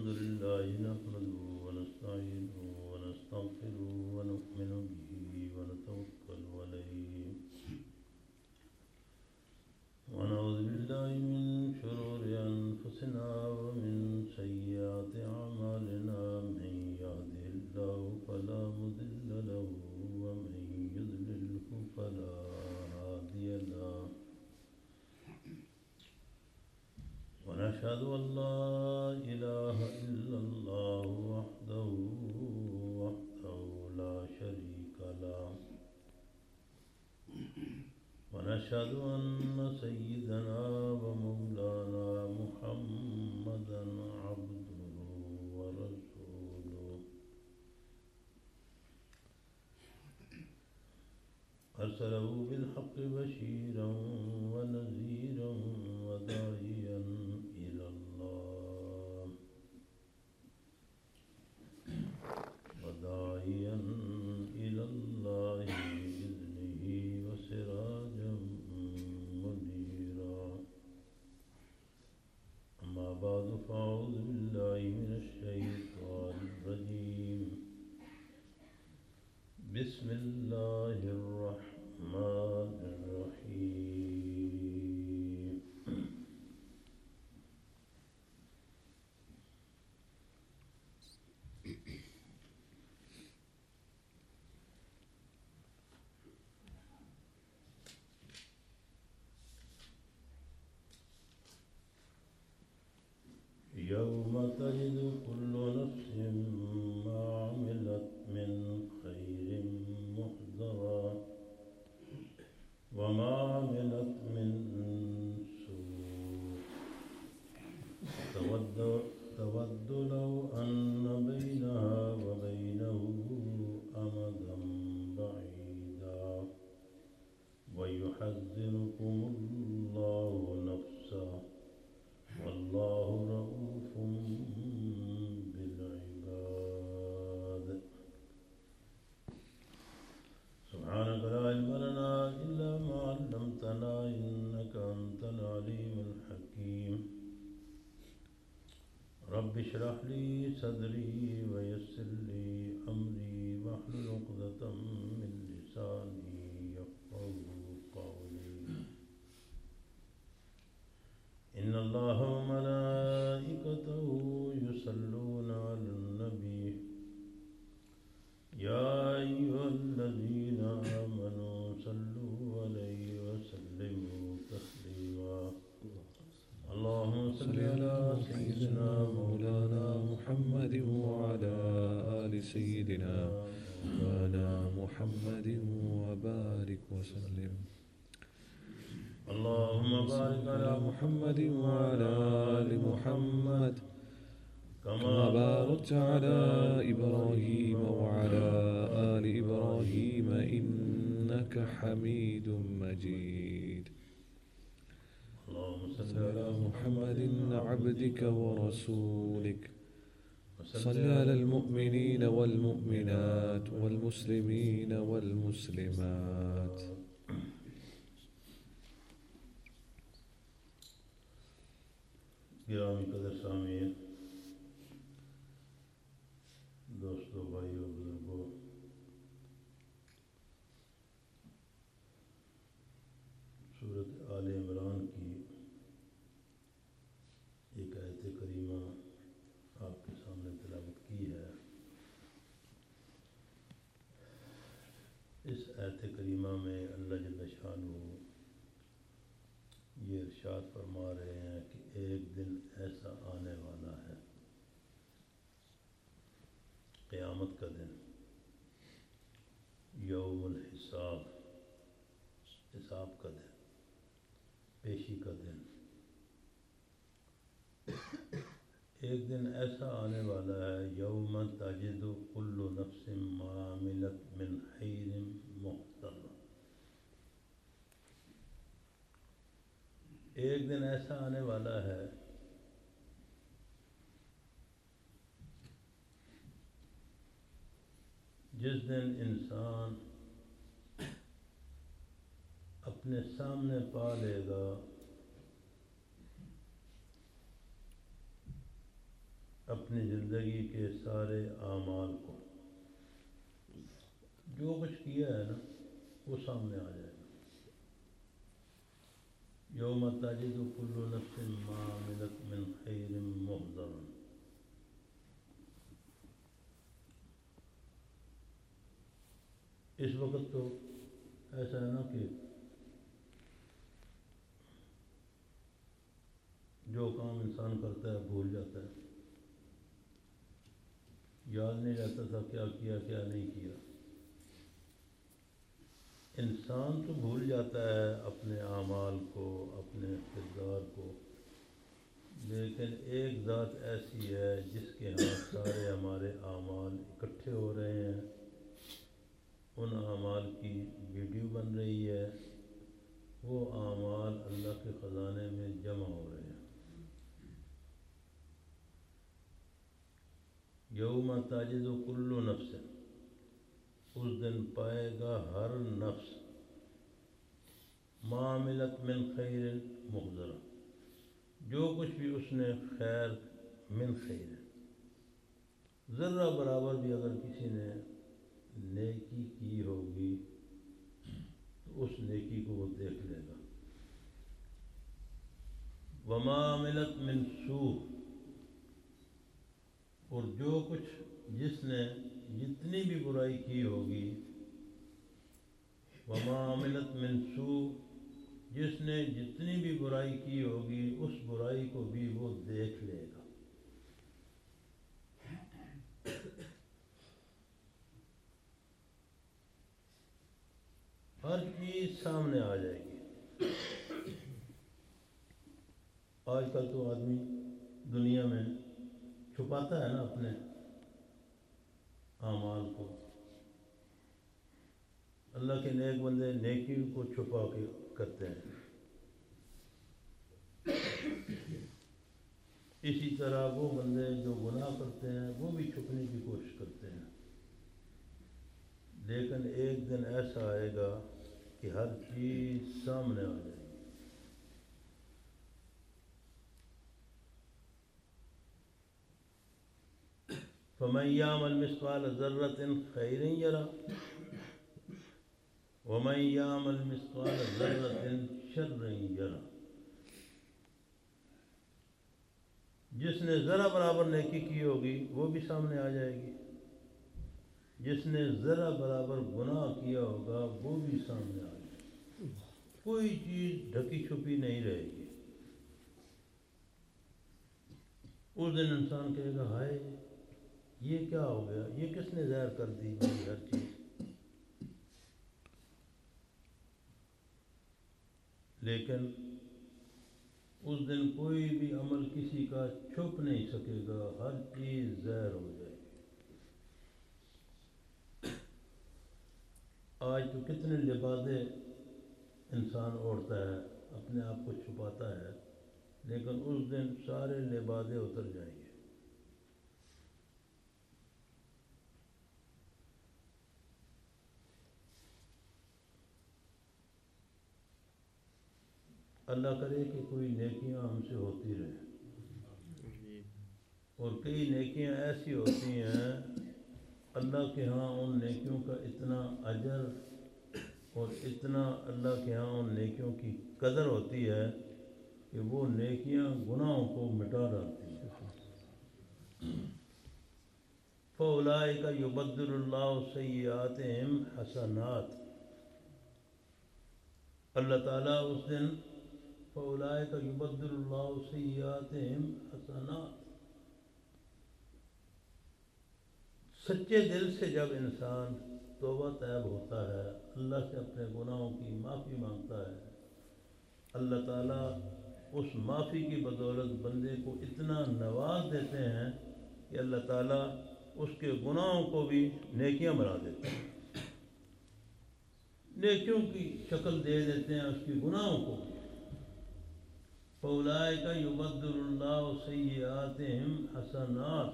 الحمد لله نحمده ونستعينه ونستغفره ونؤمن به ونتوكل عليه ونعوذ بالله من شرور أنفسنا ومن سيئات أعمالنا من يهده الله فلا مضل له ومن يضلله فلا هادي له ونشهد أن لا إله إلا الله وحده لا شريك له ونشهد أن سيدنا ومولانا محمدا عبده ورسوله أرسله بالحق بشيرا ونذيرا وداعيا إلى الله بإذنه وسراجا منيرا أما بعد فأعوذ بالله من الشيطان الرجيم بسم الله الرحمن الرحيم يوم تجد كل نفس ما عملت من خير محضرا وما عملت من سوء تود لو أن بينها وبينه أمدا بعيدا ويحذركم الله نفسه والله رؤوف بالعباد سبحانك لا علم لنا إلا ما علمتنا إنك أنت العليم الحكيم رب اشرح لي صدري ويسر لي أمري واحلل عقدة من لساني يفقهوا قولي إن الله وملائكته يصلون على النبي يا أيها الذين آمنوا صلوا عليه وسلموا تسليما اللهم صل على سيدنا مولانا محمد وعلى آل سيدنا مولانا محمد وبارك وسلم اللهم بارك على محمد وعلى آل محمد كما باركت على إبراهيم وعلى آل إبراهيم إنك حميد مجيد اللهم صل على محمد عبدك ورسولك صل على المؤمنين والمؤمنات والمسلمين والمسلمات گرامی قدر سامعین دوستو بھائیو بزرگو سورۃ آل عمران کی ایک آیت کریمہ آپ کے سامنے تلاوت کی ہے. اس آیت کریمہ میں اللہ جل شانہ یہ ارشاد فرما رہے ہیں کہ ایک دن ایسا آنے والا ہے، قیامت کا دن، یوم الحساب، حساب کا دن، پیشی کا دن. ایک دن ایسا آنے والا ہے یوم تجد کل نفس ما عملت من خیر محضرا. ایک دن ایسا آنے والا ہے جس دن انسان اپنے سامنے پا لے گا اپنی زندگی کے سارے اعمال کو، جو کچھ کیا ہے نا وہ سامنے آ جائے گا۔ یوم تجد کل نفس ما عملت من خیر محضرا۔ اس وقت تو ایسا ہے نا کہ جو کام انسان کرتا ہے بھول جاتا ہے، یاد نہیں رہتا تھا کیا کیا کیا نہیں کیا۔ انسان تو بھول جاتا ہے اپنے اعمال کو، اپنے کردار کو، لیکن ایک ذات ایسی ہے جس کے ہاں سارے ہمارے اعمال اکٹھے ہو رہے ہیں، ان اعمال کی ویڈیو بن رہی ہے، وہ اعمال اللہ کے خزانے میں جمع ہو رہے ہیں۔ یوم تجد کل نفس، اس دن پائے گا ہر نفس، ما عملت من خیر محضرا، جو کچھ بھی اس نے خیر، من خیر، ذرہ برابر بھی اگر کسی نے نیکی کی ہوگی تو اس نیکی کو وہ دیکھ لے گا۔ وما عملت من سوء، اور جو کچھ جس نے جتنی بھی برائی کی ہوگی، وما عملت من سوء، جس نے جتنی بھی برائی کی ہوگی اس برائی کو بھی وہ دیکھ لے گا۔ ہر چیز سامنے آ جائے گی۔ آج کل تو آدمی دنیا میں چھپاتا ہے نا اپنے اعمال کو، اللہ کے نیک بندے نیکی کو چھپا کے کرتے ہیں، اسی طرح وہ بندے جو گناہ کرتے ہیں وہ بھی چھپنے کی کوشش کرتے ہیں، لیکن ایک دن ایسا آئے گا کہ ہر چیز سامنے آ جائے گی۔ فَمَن يَعْمَلْ مِثْقَالَ ذَرَّةٍ خَيْرًا يَرَهُ وَمَن يَعْمَلْ مِثْقَالَ ذَرَّةٍ شَرًّا يَرَهُ۔ جس نے ذرا برابر نیکی کی ہوگی وہ بھی سامنے آ جائے گی، جس نے ذرا برابر گناہ کیا ہوگا وہ بھی سامنے آ جائے گی، کوئی چیز ڈھکی چھپی نہیں رہے گی۔ اس دن انسان کہے گا ہائے یہ کیا ہو گیا، یہ کس نے ظاہر کر دی میری ہر چیز۔ لیکن اس دن کوئی بھی عمل کسی کا چھپ نہیں سکے گا، ہر چیز ظاہر ہو جائے گی۔ آج تو کتنے لبادے انسان اوڑھتا ہے، اپنے آپ کو چھپاتا ہے، لیکن اس دن سارے لبادے اتر جائیں گے۔ اللہ کرے کہ کوئی نیکیاں ہم سے ہوتی رہیں، اور کئی نیکیاں ایسی ہوتی ہیں اللہ کے ہاں ان نیکیوں کا اتنا اجر اور اتنا اللہ کے ہاں ان نیکیوں کی قدر ہوتی ہے کہ وہ نیکیاں گناہوں کو مٹا ڈالتی ہیں۔ فَأُولَٰئِکَ یُبَدِّلُ اللَّهُ سَیِّئَاتِہِمْ حَسَنَاتٍ، اللہ تعالیٰ اس دن فَأُولَٰئِکَ یُبَدِّلُ اللَّهُ سَیِّئَاتِہِمْ حَسَنَاتٍ، سچے دل سے جب انسان توبہ طیب ہوتا ہے، اللہ سے اپنے گناہوں کی معافی مانگتا ہے، اللہ تعالیٰ اس معافی کی بدولت بندے کو اتنا نواز دیتے ہیں کہ اللہ تعالیٰ اس کے گناہوں کو بھی نیکیاں بنا دیتے ہیں، نیکیوں کی شکل دے دیتے ہیں اس کی گناہوں کو بھی۔ فَأُولَٰئِکَ یُبَدِّلُ اللَّهُ سَیِّئَاتِہِمْ حَسَنَاتٍ،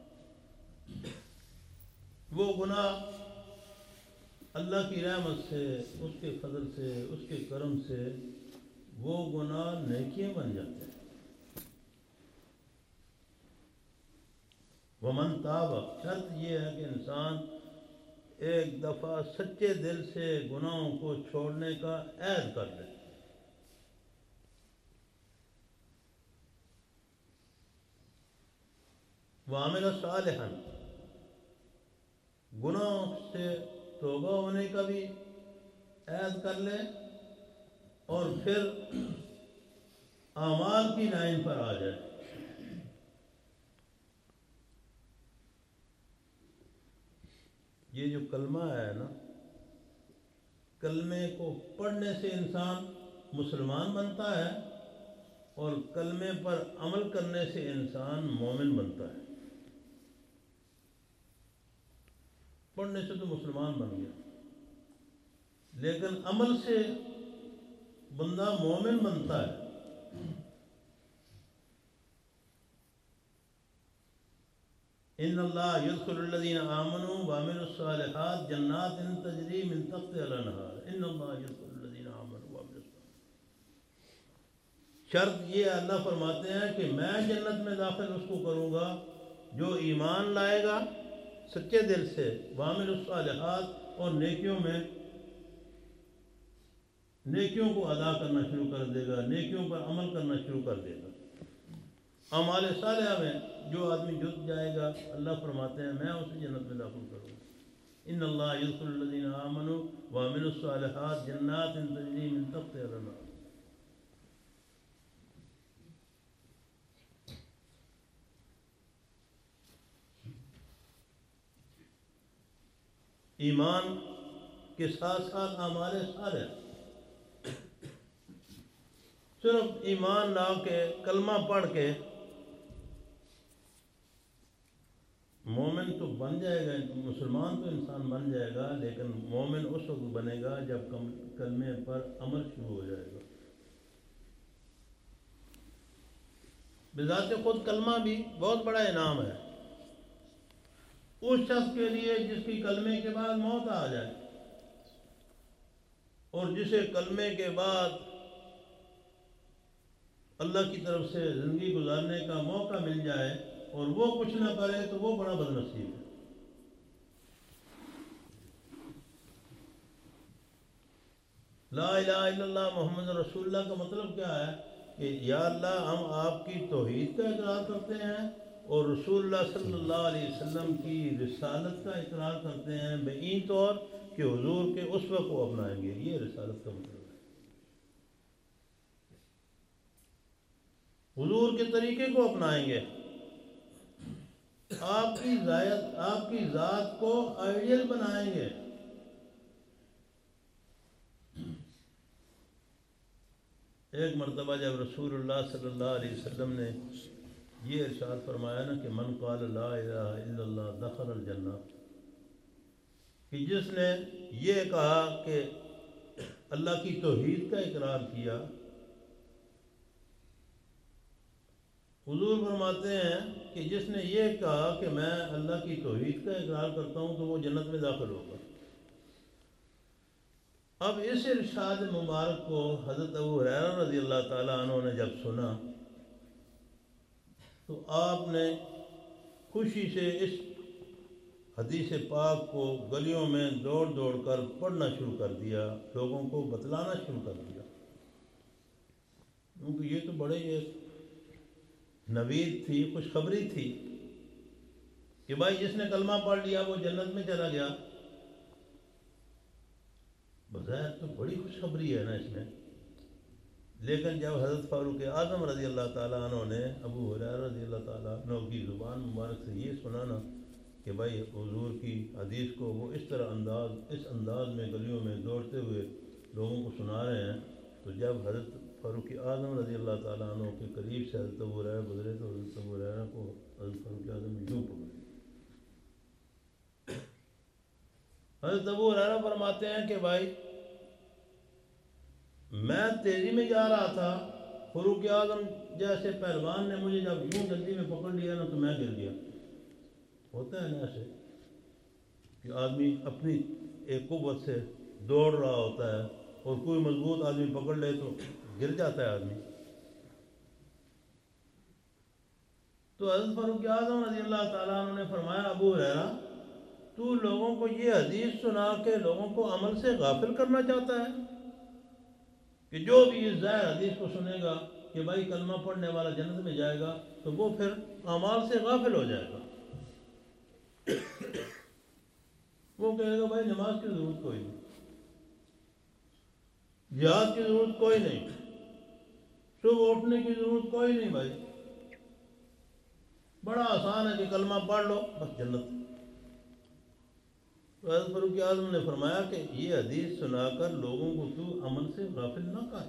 وہ گناہ اللہ کی رحمت سے، اس کے فضل سے، اس کے کرم سے وہ گناہ نیکیاں بن جاتے ہیں۔ ومن تاب، شرط یہ ہے کہ انسان ایک دفعہ سچے دل سے گناہوں کو چھوڑنے کا عہد کر لے. وعمل صالحا، گناہوں سے توبہ ہونے کا بھی عہد کر لے اور پھر اعمال کی لائن پر آ جائے. یہ جو کلمہ ہے نا، کلمے کو پڑھنے سے انسان مسلمان بنتا ہے اور کلمے پر عمل کرنے سے انسان مومن بنتا ہے. پڑھنے سے تو مسلمان بن گیا، لیکن عمل سے بندہ مومن بنتا ہے. ان اللہ یدخل الذین آمنوا وعملوا الصالحات جنات تجری من تحتها الانہار. ان اللہ یدخل الذین آمنوا وعملوا الصالحات. شرط یہ اللہ فرماتے ہیں کہ میں جنت میں داخل اس کو کروں گا جو ایمان لائے گا سچے دل سے، وعملوا الصالحات، اور نیکیوں کو ادا کرنا شروع کر دے گا، نیکیوں پر عمل کرنا شروع کر دے گا. اعمال صالحہ میں جو آدمی جت جائے گا، اللہ فرماتے ہیں میں اسے جنت میں داخل کروں گا. ان اللہ یدخل الذین آمنوا وعملوا الصالحات جنات تجری من تحتها الانہار. ایمان کے ساتھ ساتھ اعمال صالحہ. صرف ایمان لا کے کلمہ پڑھ کے مومن تو بن جائے گا، مسلمان تو انسان بن جائے گا، لیکن مومن اس وقت بنے گا جب کلمے پر عمل شروع ہو جائے گا. بذات خود کلمہ بھی بہت بڑا انعام ہے اس شخص کے لیے جس کی کلمے کے بعد موت آ جائے، اور جسے کلمے کے بعد اللہ کی طرف سے زندگی گزارنے کا موقع مل جائے اور وہ کچھ نہ کرے تو وہ بڑا بد نصیب ہے. لا الہ الا اللہ محمد رسول اللہ کا مطلب کیا ہے کہ یا اللہ ہم آپ کی توحید کا اقرار کرتے ہیں اور رسول اللہ صلی اللہ علیہ وسلم کی رسالت کا اقرار کرتے ہیں بین طور کہ حضور کے اسوہ کو اپنائیں گے. یہ رسالت کا مطلب ہے، حضور کے طریقے کو اپنائیں گے، آپ کی ذات کو آئیڈیل بنائیں گے. ایک مرتبہ جب رسول اللہ صلی اللہ علیہ وسلم نے یہ ارشاد فرمایا نا کہ من قال لا الہ الا اللہ دخل الجنہ، کہ جس نے یہ کہا کہ اللہ کی توحید کا اقرار کیا، حضور فرماتے ہیں کہ جس نے یہ کہا کہ میں اللہ کی توحید کا اقرار کرتا ہوں تو وہ جنت میں داخل ہوگا. اب اس ارشاد مبارک کو حضرت ابو ہریرہ رضی اللہ تعالیٰ عنہ نے جب سنا تو آپ نے خوشی سے اس حدیث پاک کو گلیوں میں دوڑ دوڑ کر پڑھنا شروع کر دیا، لوگوں کو بتلانا شروع کر دیا، کیونکہ یہ تو بڑے ایک نوید تھی، خوشخبری تھی کہ بھائی جس نے کلمہ پڑھ لیا وہ جنت میں چلا گیا. بظاہر تو بڑی خوشخبری ہے نا اس میں، لیکن جب حضرت فاروق اعظم رضی اللہ تعالیٰ عنہ نے ابو ہریرہ رضی اللہ تعالیٰ عنہ کی زبان مبارک سے یہ سنا نا کہ بھائی حضور کی حدیث کو وہ اس انداز میں گلیوں میں دوڑتے ہوئے لوگوں کو سنا رہے ہیں، تو جب حضرت فاروق اعظم رضی اللہ تعالیٰ عنہ کے قریب سے حضرت ابو ہریرہ گزرے تو حضرت ابو ہریرہ کو حضرت فاروق اعظم نے یوں پکڑا. حضرت ابو ہریرہ فرماتے ہیں کہ بھائی میں تیزی میں جا رہا تھا، فاروق اعظم جیسے پہلوان نے مجھے جب یوں جلدی میں پکڑ لیا نا تو میں گر گیا. ہوتا ہے نا ایسے کہ آدمی اپنی ایک قوت سے دوڑ رہا ہوتا ہے اور کوئی مضبوط آدمی پکڑ لے تو گر جاتا ہے آدمی. تو حضرت فاروق اعظم رضی اللہ تعالیٰ عنہ نے فرمایا ابو ہریرہ تو لوگوں کو یہ حدیث سنا کے لوگوں کو عمل سے غافل کرنا چاہتا ہے کہ جو بھی اس ظاہر حدیث کو سنے گا کہ بھائی کلمہ پڑھنے والا جنت میں جائے گا تو وہ پھر اعمال سے غافل ہو جائے گا. وہ کہے گا بھائی نماز کی ضرورت کوئی نہیں, جہاد کی ضرورت کوئی نہیں, صبح اٹھنے کی ضرورت کوئی نہیں, بھائی بڑا آسان ہے کہ کلمہ پڑھ لو بس جنت. تو حضرت فاروق اعظم نے فرمایا کہ یہ حدیث سنا کر لوگوں کو تو عمل سے غافل نہ کر,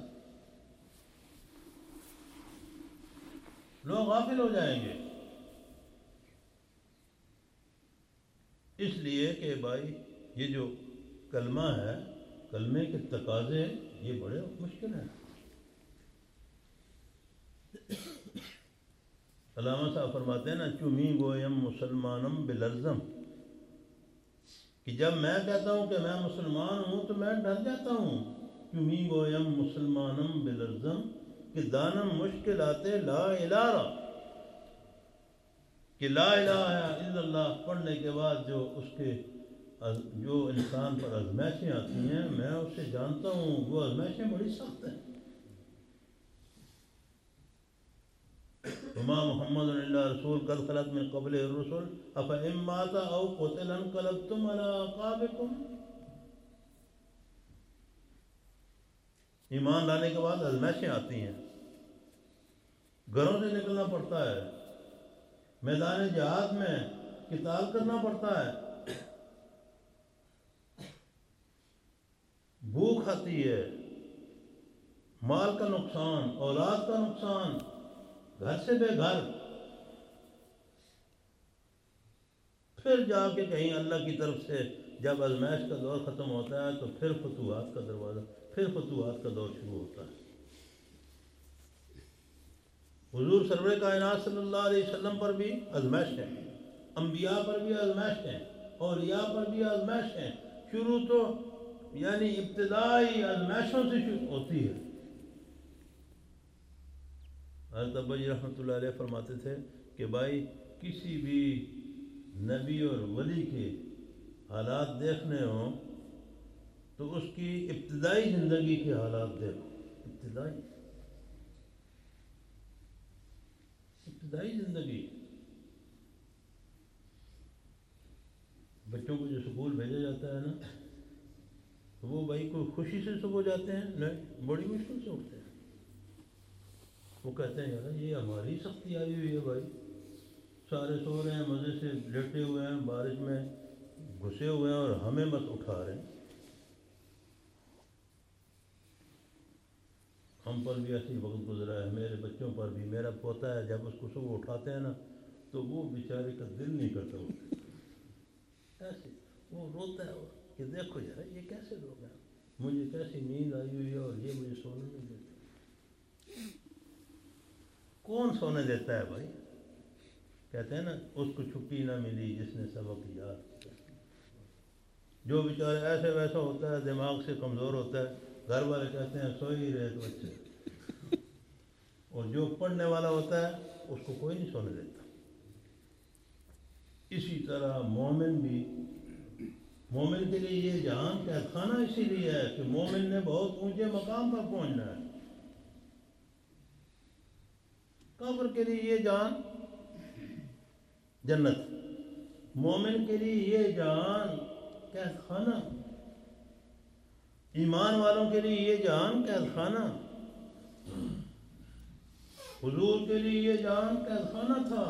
لوگ غافل ہو جائیں گے. اس لیے کہ بھائی یہ جو کلمہ ہے, کلمے کے تقاضے یہ بڑے مشکل ہیں. علامہ صاحب فرماتے ہیں نا چمی گویم مسلمانم بلرزم, کہ جب میں کہتا ہوں کہ میں مسلمان ہوں تو میں ڈر جاتا ہوں. چمی گویم مسلمانم بلرزم کہ دانم مشکلات لا الہ, کہ لا الہ الا اللہ پڑھنے کے بعد جو اس کے جو انسان پر آزمائشیں آتی ہیں میں اسے جانتا ہوں وہ آزمائشیں بڑی سخت ہیں. وما محمد الا رسول قد خلت من قبل الرسل افئن مات او قتل انقلبتم على اعقابكم. ایمان لانے کے بعد آزمائشیں آتی ہیں, گھروں سے نکلنا پڑتا ہے, میدان جہاد میں قتال کرنا پڑتا ہے, بھوک آتی ہے, مال کا نقصان, اولاد کا نقصان, گھر سے بے گھر, پھر جا کے کہیں اللہ کی طرف سے جب آزمائش کا دور ختم ہوتا ہے تو پھر فتوحات کا دروازہ, پھر فتوحات کا دور شروع ہوتا ہے. حضور سرور کائنات صلی اللہ علیہ وسلم پر بھی آزمائش ہے, انبیاء پر بھی آزمائش ہے, اولیاء پر بھی آزمائش ہے. شروع تو یعنی ابتدائی آزمائشوں سے شروع ہوتی ہے. حضرت ابا جی رحمۃ اللہ علیہ فرماتے تھے کہ بھائی کسی بھی نبی اور ولی کے حالات دیکھنے ہوں تو اس کی ابتدائی زندگی کے حالات دیکھو. ابتدائی زندگی, بچوں کو جو سکول بھیجا جاتا ہے نا تو وہ بھائی کوئی خوشی سے صبح جاتے ہیں, نہیں بڑی مشکل سے اٹھتے ہیں. وہ کہتے ہیں یار یہ ہماری سختی آئی ہوئی ہے, بھائی سارے سو رہے ہیں, مزے سے لیٹے ہوئے ہیں, بارش میں گھسے ہوئے ہیں اور ہمیں مت اٹھا رہے ہیں. ہم پر بھی ایسی وقت گزرا ہے, میرے بچوں پر بھی. میرا پوتا ہے جب اس کو صبح اٹھاتے ہیں نا تو وہ بیچارے کا دل نہیں کرتا اٹھنے کا, ایسے وہ روتا ہے کہ دیکھو یار یہ کیسے لوگ ہیں, مجھے کیسی نیند آئی ہوئی ہے اور یہ مجھے سونے نہیں دیتے. کون سونے دیتا ہے بھائی؟ کہتے ہیں نا اس کو چھٹی نہ ملی جس نے سبق یاد کیا. جو بیچارے ایسے ویسا ہوتا ہے, دماغ سے کمزور ہوتا ہے, گھر والے کہتے ہیں سو ہی رہے تو اچھے, اور جو پڑھنے والا ہوتا ہے اس کو کوئی نہیں سونے دیتا. اسی طرح مومن بھی, مومن کے لیے یہ جہان قید خانہ اسی لیے ہے کہ مومن نے بہت اونچے مقام پر پہنچنا ہے. کافر کے لیے یہ جان جنت, مومن کے لیے یہ جان قید خانہ, ایمان والوں کے لیے یہ جان قید خانہ. حضور کے لیے یہ جان قید خانہ تھا.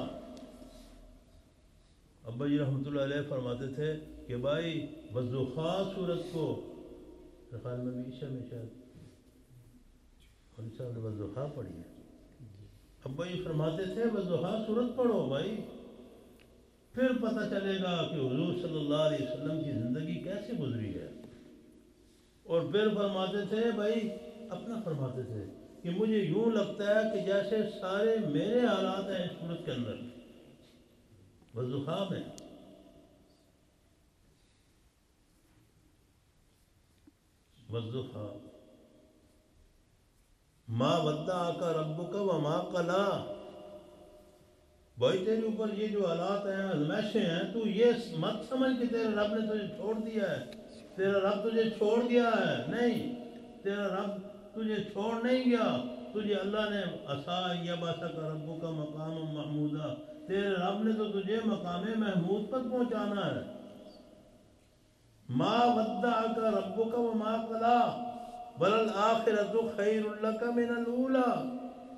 ابا جی رحمۃ اللہ علیہ فرماتے تھے کہ بھائی وضحیٰ سورت کو, خیال میں بھی عشاء میں شاید صاحب نے وضحیٰ پڑھی ہے, ابا جی فرماتے تھے وضحیٰ سورت پڑھو بھائی, پھر پتہ چلے گا کہ حضور صلی اللہ علیہ وسلم کی زندگی کیسے گزری ہے. اور پھر فرماتے تھے بھائی, اپنا فرماتے تھے کہ مجھے یوں لگتا ہے کہ جیسے سارے میرے حالات ہیں اس صورت کے اندر, وضحیٰ میں. وضحیٰ ما ودعک ربک وما قلی, بھائی تیرے اوپر یہ جو حالات ہیں آزمائشیں ہیں، تو یہ مت سمجھ کہ تیرے رب نے تجھے چھوڑ دیا ہے، تیرا رب تجھے چھوڑ گیا ہے، نہیں، تیرا رب تجھے چھوڑ نہیں گیا، تجھے اللہ نے عصا یبعثک ربک مقام محمودا، تیرے رب نے تو تجھے مقام محمود پر پہنچانا ہے۔ ما ودعک ربک وما قلی وللآخرۃ خیر لک من الاولی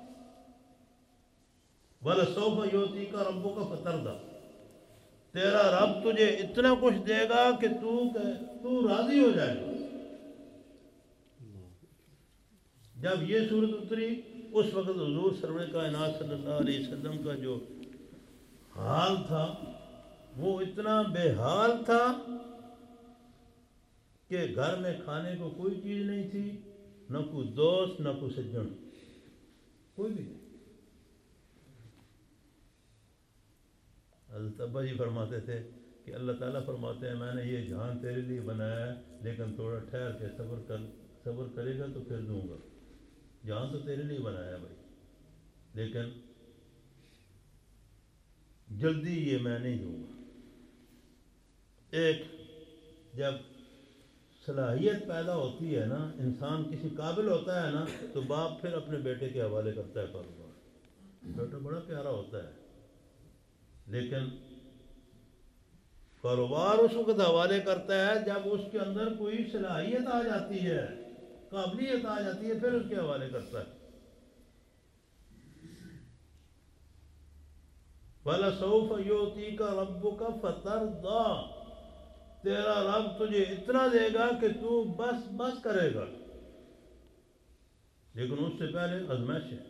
وَلَسَوْفَ يُعْطِيكَ رَبُّكَ فَتَرْضَىٰ، تیرا رب تجھے اتنا کچھ دے گا کہ تو راضی ہو جائے گا۔ جب یہ صورت اتری اس وقت حضور سرور کائنات صلی اللہ علیہ وسلم کا جو حال تھا وہ اتنا بے حال تھا کہ گھر میں کھانے کو کوئی چیز نہیں تھی، نہ کوئی دوست نہ کوئی سجن، کوئی بھی نہیں۔ حضرت ابا جی فرماتے تھے کہ اللہ تعالیٰ فرماتے ہیں میں نے یہ جہان تیرے لیے بنایا ہے، لیکن تھوڑا ٹھہر کے صبر کرے گا تو پھر دوں گا۔ جہان تو تیرے لیے بنایا ہے بھائی، لیکن جلدی یہ میں نہیں دوں گا۔ ایک جب صلاحیت پیدا ہوتی ہے نا، انسان کسی قابل ہوتا ہے نا، تو باپ پھر اپنے بیٹے کے حوالے کرتا ہے کاروبار۔ بیٹا بڑا پیارا ہوتا ہے، لیکن کاروبار اس وقت حوالے کرتا ہے جب اس کے اندر کوئی صلاحیت آ جاتی ہے، قابلیت آ جاتی ہے، پھر اس کے حوالے کرتا ہے۔ وَلَسَوْفَ يُعْطِيكَ رَبُّكَ فَتَرْضَىٰ، تیرا رب تجھے اتنا دے گا کہ تو بس کرے گا، لیکن اس سے پہلے آزمائش ہے۔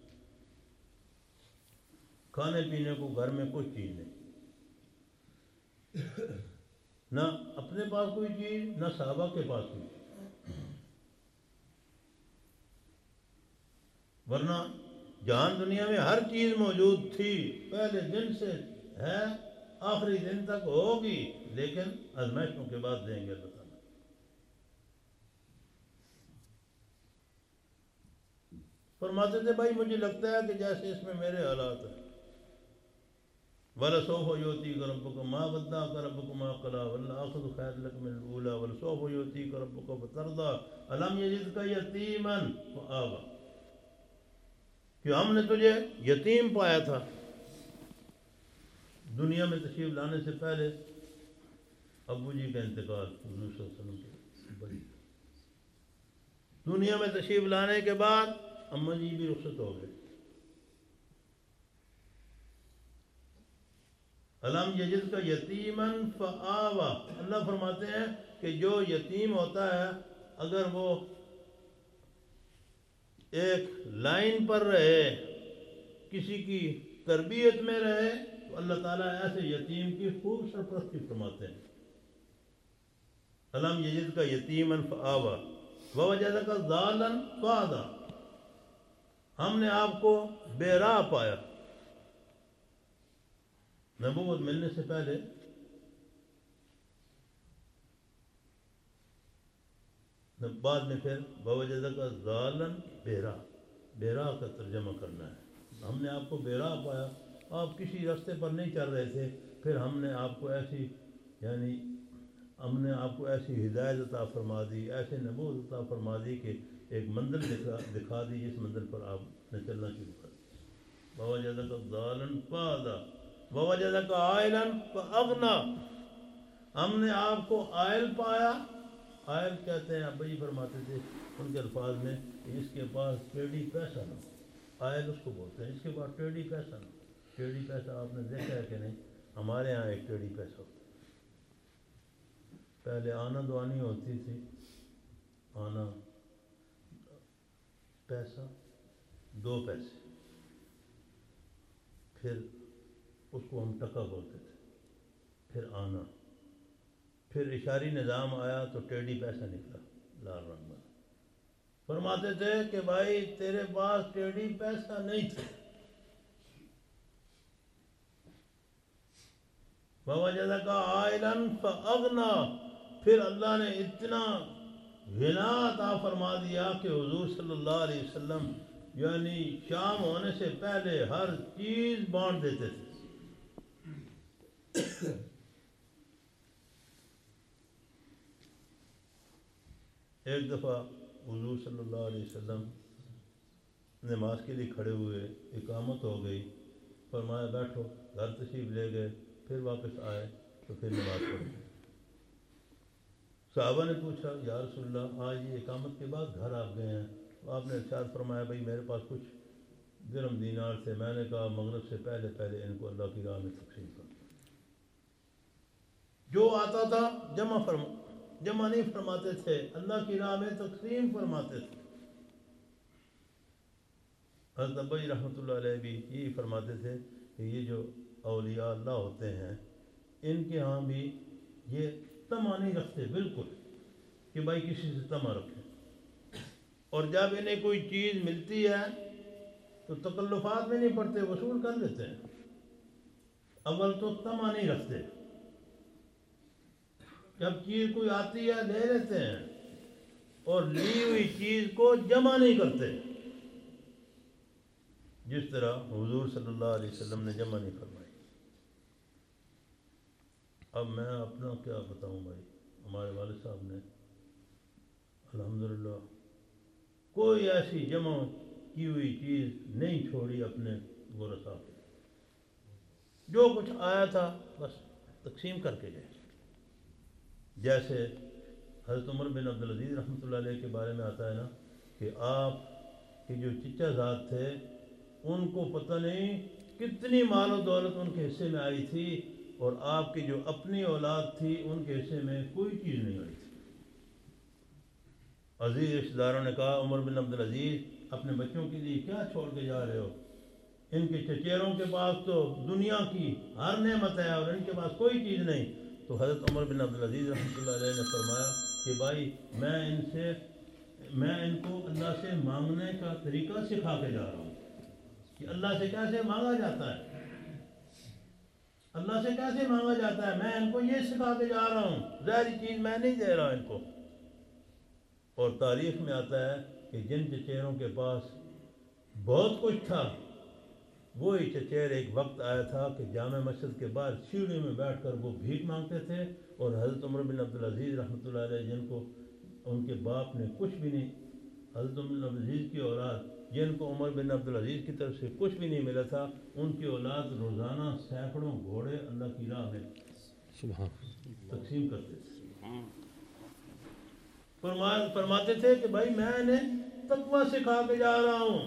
کھانے پینے کو گھر میں کوئی چیز نہیں، نہ اپنے پاس کوئی چیز نہ صحابہ کے پاس کوئی چیز، ورنہ جہان دنیا میں ہر چیز موجود تھی، پہلے دن سے ہے آخری دن تک ہوگی، لیکن آزمائشوں کے بعد دیں گے اللہ تعالیٰ۔ فرماتے تھے بھائی مجھے لگتا ہے کہ جیسے اس میں میرے حالات ہیں۔ وَلَسَوْفَ يُعْطِيكَ رَبُّكَ مَا وَدَّعَكَ رَبُّكَ مَا قَلَىٰ وَالْآخِرَةُ خَيْرٌ لَكَ مِنَ الْأُولَىٰ وَلَسَوْفَ يُعْطِيكَ رَبُّكَ فَتَرْضَىٰ أَلَمْ يَجِدْكَ يَتِيمًا فَآوَىٰ، کہ ہم نے تجھے یتیم پایا تھا۔ دنیا میں تشریف لانے سے پہلے ابو جی کا انتقال، حضور صلی اللہ علیہ وسلم کے بڑی، دنیا میں تشریف لانے کے بعد اماں جی بھی رخصت ہو گئے۔ الم یجد کا یتیمن فآوا، اللہ فرماتے ہیں کہ جو یتیم ہوتا ہے اگر وہ ایک لائن پر رہے، کسی کی تربیت میں رہے، تو اللہ تعالیٰ ایسے یتیم کی خوب سرپرستی فرماتے ہیں۔ الم یجد کا یتیمن فآوا ووجدک ضالا فہدی، ہم نے آپ کو بے راہ پایا۔ نبوت ملنے سے پہلے بعد میں پھر ووجدک ضالا بے راہ کا ترجمہ کرنا ہے۔ ہم نے آپ کو بے راہ پایا، آپ کسی راستے پر نہیں چل رہے تھے، پھر ہم نے آپ کو ایسی ہدایت عطا فرما دی، ایسے نبوت عطا فرما دی کہ ایک منزل دکھا دی، جس منزل پر آپ نے چلنا شروع کر دیا۔ ووجدک ضالا فہدی ووجدک عائلا فاغنی، ہم نے آپ کو عائل پایا۔ عائل کہتے ہیں ابا جی فرماتے تھے ان کے الفاظ میں کہ اس کے پاس ٹیڑھی پیسہ نہ ہو، عائل اس کو بولتے ہیں، اس کے پاس ٹیڑھی پیسہ نہ ہو۔ ٹیڑھی پیسہ آپ نے دیکھا ہے کہ نہیں؟ ہمارے ہاں ایک ٹیڑھی پیسہ ہوتا ہے۔ پہلے آنا دوانی ہوتی تھی، آنا پیسہ 2 پیسے، پھر اس کو ہم ٹکا بولتے تھے، پھر آنا، پھر اشاری نظام آیا تو ٹیڑھی پیسہ نکلا لال رنگ میں۔ فرماتے تھے کہ بھائی تیرے پاس ٹیڑھی پیسہ نہیں تھا۔ وَوَجَدَكَ عَائِلًا فَأَغْنَىٰ، پھر اللہ نے اتنا غنا عطا فرما دیا کہ حضور صلی اللہ علیہ وسلم یعنی شام ہونے سے پہلے ہر چیز بانٹ دیتے تھے. ایک دفعہ حضور صلی اللہ علیہ وسلم نماز کے لیے کھڑے ہوئے، اقامت ہو گئی، فرمایا بیٹھو، گھر تشریف لے گئے، پھر واپس آئے تو پھر نماز پڑھی. صحابہ نے پوچھا یا رسول اللہ آج یہ اقامت کے بعد گھر آپ گئے ہیں؟ تو آپ نے ارشاد فرمایا بھائی میرے پاس کچھ درہم دینار تھے، میں نے کہا مغرب سے پہلے پہلے ان کو اللہ کی راہ میں تقسیم کر دو. جو آتا تھا جمع نہیں فرماتے تھے، اللہ کی راہ میں تقسیم فرماتے تھے. حضرت ابی رحمۃ اللہ علیہ بھی یہی فرماتے تھے کہ یہ جو اولیاء اللہ ہوتے ہیں ان کے ہاں بھی یہ طمع نہیں رکھتے بالکل کہ بھائی کسی سے طمع رکھیں، اور جب انہیں کوئی چیز ملتی ہے تو تکلفات میں نہیں پڑتے، وصول کر لیتے ہیں. اول تو طمع نہیں رکھتے، جب چیز کوئی آتی ہے لے لیتے ہیں، اور لی ہوئی چیز کو جمع نہیں کرتے جس طرح حضور صلی اللہ علیہ وسلم نے جمع نہیں فرمائی. اب میں اپنا کیا بتاؤں بھائی، ہمارے والد صاحب نے الحمدللہ کوئی ایسی جمع کی ہوئی چیز نہیں چھوڑی اپنے ورثاء کو، جو کچھ آیا تھا بس تقسیم کر کے گئے. جیسے حضرت عمر بن عبدالعزیز رحمۃ اللہ علیہ کے بارے میں آتا ہے نا کہ آپ کے جو چچا زاد تھے ان کو پتہ نہیں کتنی مال و دولت ان کے حصے میں آئی تھی، اور آپ کی جو اپنی اولاد تھی ان کے حصے میں کوئی چیز نہیں آئی تھی. عزیز رشتہ داروں نے کہا عمر بن عبدالعزیز اپنے بچوں کے لیے کیا چھوڑ کے جا رہے ہو؟ ان کے چچیروں کے پاس تو دنیا کی ہر نعمت ہے اور ان کے پاس کوئی چیز نہیں. تو حضرت عمر بن عبدالعزیز رحمۃ اللہ علیہ نے فرمایا کہ بھائی میں ان کو اللہ سے مانگنے کا طریقہ سکھا کے جا رہا ہوں کہ اللہ سے کیسے مانگا جاتا ہے، اللہ سے کیسے مانگا جاتا ہے، میں ان کو یہ سکھا کے جا رہا ہوں، ظاہری چیز میں نہیں دے رہا ان کو. اور تاریخ میں آتا ہے کہ جن چچیروں کے پاس بہت کچھ تھا وہی چچیر ایک وقت آیا تھا کہ جامع مسجد کے باہر سیڑھیوں میں بیٹھ کر وہ بھیک مانگتے تھے، اور حضرت عمر بن عبدالعزیز رحمۃ اللہ علیہ جن کو ان کے باپ نے کچھ بھی نہیں، حضرت عمر بن عبدالعزیز کی اولاد جن کو عمر بن عبدالعزیز کی طرف سے کچھ بھی نہیں ملا تھا، ان کی اولاد روزانہ سینکڑوں گھوڑے اللہ کی راہ میں تقسیم کرتے تھے. فرماتے تھے کہ بھائی میں انہیں تقویٰ سکھا کے جا رہا ہوں.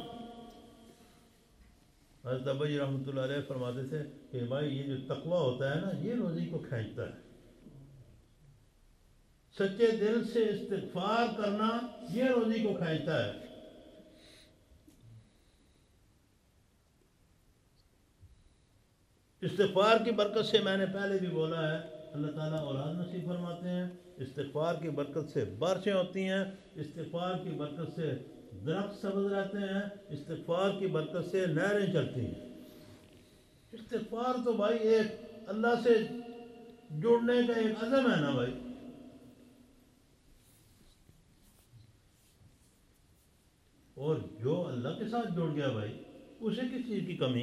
حضرت ابی رحمۃ اللہ علیہ فرماتے تھے کہ بھائی یہ جو تقویٰ ہوتا ہے نا یہ روزی کو کھینچتا ہے. سچے دل سے استغفار کرنا یہ روزی کو کھینچتا ہے. استغفار کی برکت سے میں نے پہلے بھی بولا ہے اللہ تعالیٰ اولاد نصیب فرماتے ہیں، استغفار کی برکت سے بارشیں ہوتی ہیں، استغفار کی برکت سے درخت سبز رہتے ہیں، استغفار کی برکت سے نہریں چلتی ہیں. استغفار تو بھائی ایک اللہ سے جڑنے کا ایک عزم ہے نا بھائی. اور جو اللہ کے ساتھ جڑ گیا بھائی اسے کس چیز کی کمی،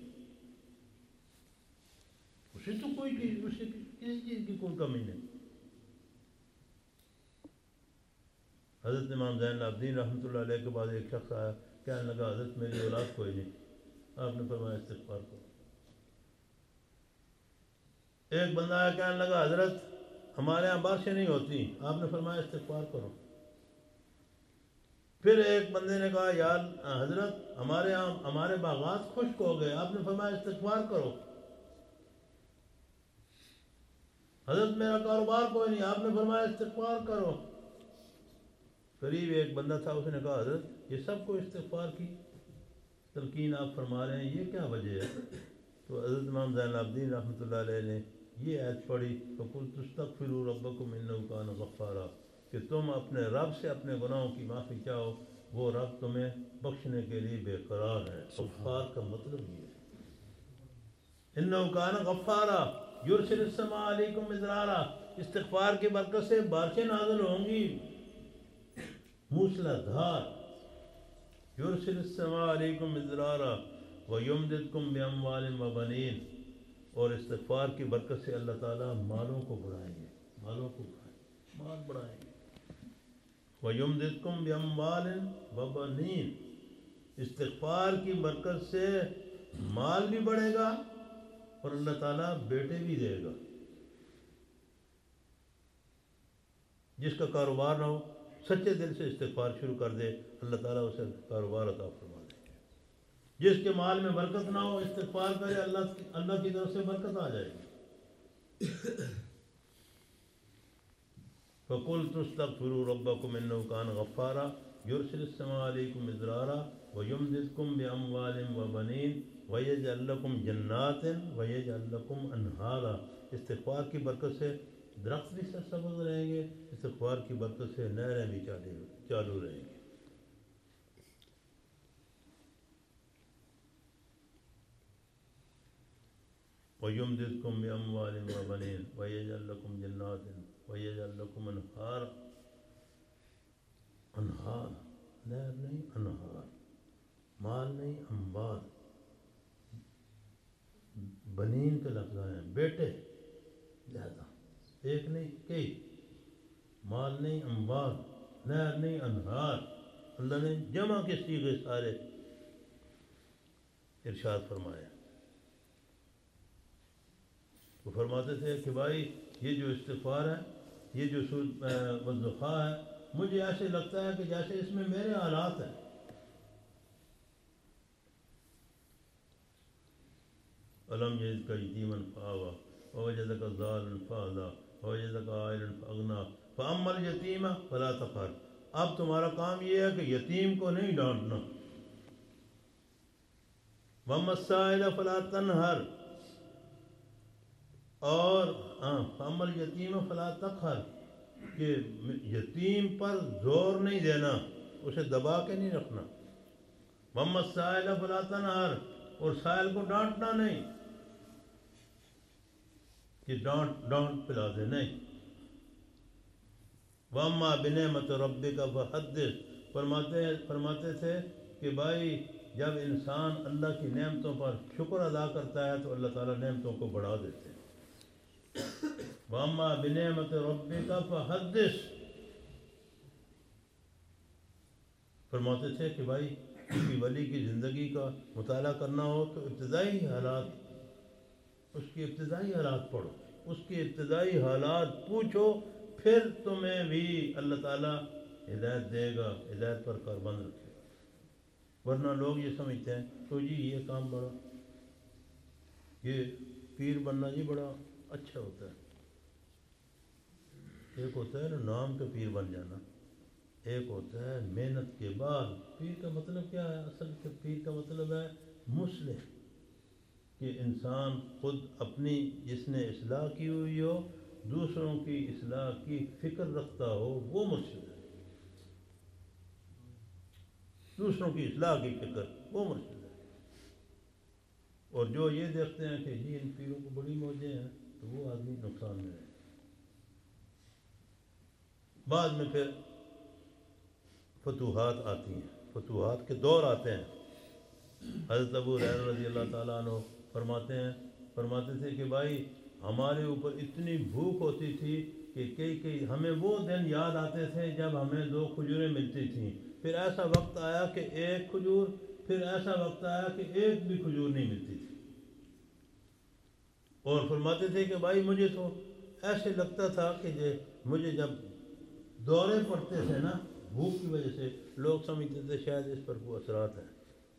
اسے تو کوئی چیز، اسے کسی چیز کی کوئی کمی نہیں. حضرت امام زین العابدین رحمۃ اللہ علیہ کے بعد ایک شخص آیا، کہنے لگا حضرت میری اولاد کوئی نہیں. آپ نے فرمایا استغفار کرو. ایک بندہ آیا کہنے لگا حضرت ہمارے یہاں بارشیں نہیں ہوتی. آپ نے فرمایا استغفار کرو. پھر ایک بندے نے کہا یا حضرت ہمارے یہاں ہمارے باغات خشک ہو گئے. آپ نے فرمایا استغفار کرو. حضرت میرا کاروبار کوئی نہیں. آپ نے فرمایا استغفار کرو. قریب ایک بندہ تھا، اس نے کہا حضرت یہ سب کو استغفار کی تلقین آپ فرما رہے ہیں، یہ کیا وجہ ہے؟ تو حضرت امام زین العابدین رحمۃ اللہ علیہ نے یہ آیت پڑھی فَقُلْتُ اسْتَغْفِرُوا رَبَّكُمْ إِنَّهُ كَانَ غَفَّارًا کہ تم اپنے رب سے اپنے گناہوں کی معافی چاہو، وہ رب تمہیں بخشنے کے لیے بے قرار ہے. غفار کا مطلب یہ ہے إِنَّهُ كَانَ غَفَّارًا يُرْسِلُ السَّمَاءَ عَلَيْكُمْ مِدْرَارًا. استغفار کی برکت سے بارشیں نازل ہوں گی موسلا دھار. یرسل السماء علیکم مدرارا ویمددکم باموال وبنین، اور استغفار کی برکت سے اللہ تعالیٰ مالوں کو بڑھائیں گے، مالوں کو بڑھائیں، مال بڑھائیں گے۔ ویمددکم باموال وبنین، استغفار کی برکت سے مال بھی بڑھے گا اور اللہ تعالیٰ بیٹے بھی دے گا۔ جس کا کاروبار نہ ہو سچے دل سے استغفار شروع کر دے، اللہ تعالیٰ اسے کاروبار عطا فرما دے گے۔ جس کے مال میں برکت نہ ہو استغفار کرے، اللہ کی طرف سے برکت آ جائے گی۔ فَقُلْتُ اسْتَغْفِرُوا رَبَّكُمْ إِنَّهُ كَانَ غَفَّارًا يُرْسِلِ السَّمَاءَ عَلَيْكُمْ مِدْرَارًا وَيُمْدِدْكُمْ بِأَمْوَالٍ وَبَنِينَ وَيَجْعَلْ لَكُمْ جَنَّاتٍ وَيَجْعَلْ لَكُمْ أَنْهَارًا۔ استغفار کی برکت سے درخت بھی سرسبز رہیں گے، استغفار کی برکت سے نہریں بھی چالو رہیں گی۔ وَيُمْدِدْكُمْ بِأَمْوَالٍ وَبَنِينَ وَيَجْعَلْ لَكُمْ جَنَّاتٍ وَيَجْعَلْ لَكُمْ أَنْهَارًا۔ انہار، نہر نہیں انہار، مال نہیں انبار، بنین کے لفظ آئے ہیں، بیٹے زیادہ، ایک نہیں کئی، مال نہیں انبار، نہر نہیں انہار، اللہ نے جمع کے صیغے سارے ارشاد فرمایا۔ وہ فرماتے تھے کہ بھائی یہ جو استغفار ہے، یہ جو والضحیٰ ہے، مجھے ایسے لگتا ہے کہ جیسے اس میں میرے حالات ہیں۔ أَلَمْ يَجِدْكَ يَتِيمًا فَآوَىٰ وَوَجَدَكَ ضَالًّا فَهَدَىٰ وَوَجَدَكَ عَائِلًا فَأَغْنَىٰ فَأَمَّا الْيَتِيمَ فَلَا تَقْهَرْ۔ اب تمہارا کام یہ ہے کہ یتیم کو نہیں ڈانٹنا۔ وَأَمَّا السَّائِلَ فَلَا تَنْهَرْ، اور فَأَمَّا الْيَتِيمَ فَلَا تَقْهَرْ، کہ یتیم پر زور نہیں دینا، اسے دبا کے نہیں رکھنا۔ وَأَمَّا السَّائِلَ فَلَا تَنْهَرْ، اور سائل کو ڈانٹنا نہیں کہ ڈانٹ پلا دے، نہیں۔ وَأَمَّا بِنِعْمَةِ رَبِّكَ فَحَدِّثْ، فرماتے تھے کہ بھائی جب انسان اللہ کی نعمتوں پر شکر ادا کرتا ہے تو اللہ تعالیٰ نعمتوں کو بڑھا دیتے ہیں۔ وَأَمَّا بِنِعْمَةِ رَبِّكَ فَحَدِّثْ، فرماتے تھے کہ بھائی کسی ولی کی زندگی کا مطالعہ کرنا ہو تو ابتدائی حالات، اس کی ابتدائی حالات پڑھو، اس کی ابتدائی حالات پوچھو، پھر تمہیں بھی اللہ تعالیٰ ہدایت دے گا، ہدایت پر کاربند رکھے گا۔ ورنہ لوگ یہ سمجھتے ہیں تو جی یہ کام بڑا، یہ پیر بننا جی بڑا اچھا ہوتا ہے۔ ایک ہوتا ہے نا نام کے پیر بن جانا، ایک ہوتا ہے محنت کے بعد۔ پیر کا مطلب کیا ہے؟ اصل پیر کا مطلب ہے مصلح، کہ انسان خود اپنی جس نے اصلاح کی ہوئی ہو، دوسروں کی اصلاح کی فکر رکھتا ہو، وہ مرشد ہے۔ دوسروں کی اصلاح کی فکر، وہ مرشد ہے۔ اور جو یہ دیکھتے ہیں کہ جی ان پیروں کو بڑی موجیں ہیں، تو وہ آدمی نقصان میں ہے۔ بعد میں پھر فتوحات آتی ہیں، فتوحات کے دور آتے ہیں۔ حضرت ابو ہریرہ رضی اللہ تعالیٰ عنہ فرماتے تھے کہ بھائی ہمارے اوپر اتنی بھوک ہوتی تھی کہ کئی ہمیں وہ دن یاد آتے تھے جب ہمیں 2 کھجوریں ملتی تھیں، پھر ایسا وقت آیا کہ 1 کھجور، پھر ایسا وقت آیا کہ 1 بھی کھجور نہیں ملتی تھی۔ اور فرماتے تھے کہ بھائی مجھے تو ایسے لگتا تھا کہ مجھے جب دورے پڑتے تھے نا بھوک کی وجہ سے، لوگ سمجھتے تھے شاید اس پر کوئی اثرات ہیں،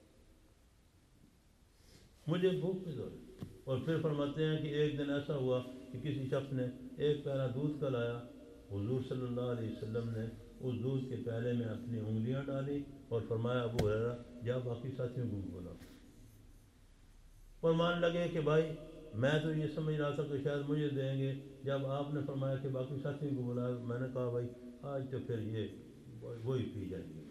مجھے بھوک کے دورے۔ اور پھر فرماتے ہیں کہ ایک دن ایسا ہوا کہ کسی شخص نے 1 پیالہ دودھ کا لایا، حضور صلی اللہ علیہ وسلم نے اس دودھ کے پیالے میں اپنی انگلیاں ڈالی اور فرمایا ابو ہریرہ جا باقی ساتھیوں کو بلا۔ اور مان لگے کہ بھائی میں تو یہ سمجھ رہا تھا کہ شاید مجھے دیں گے، جب آپ نے فرمایا کہ باقی ساتھیوں کو بلایا، میں نے کہا بھائی آج تو پھر یہ وہی پی جائیں گے،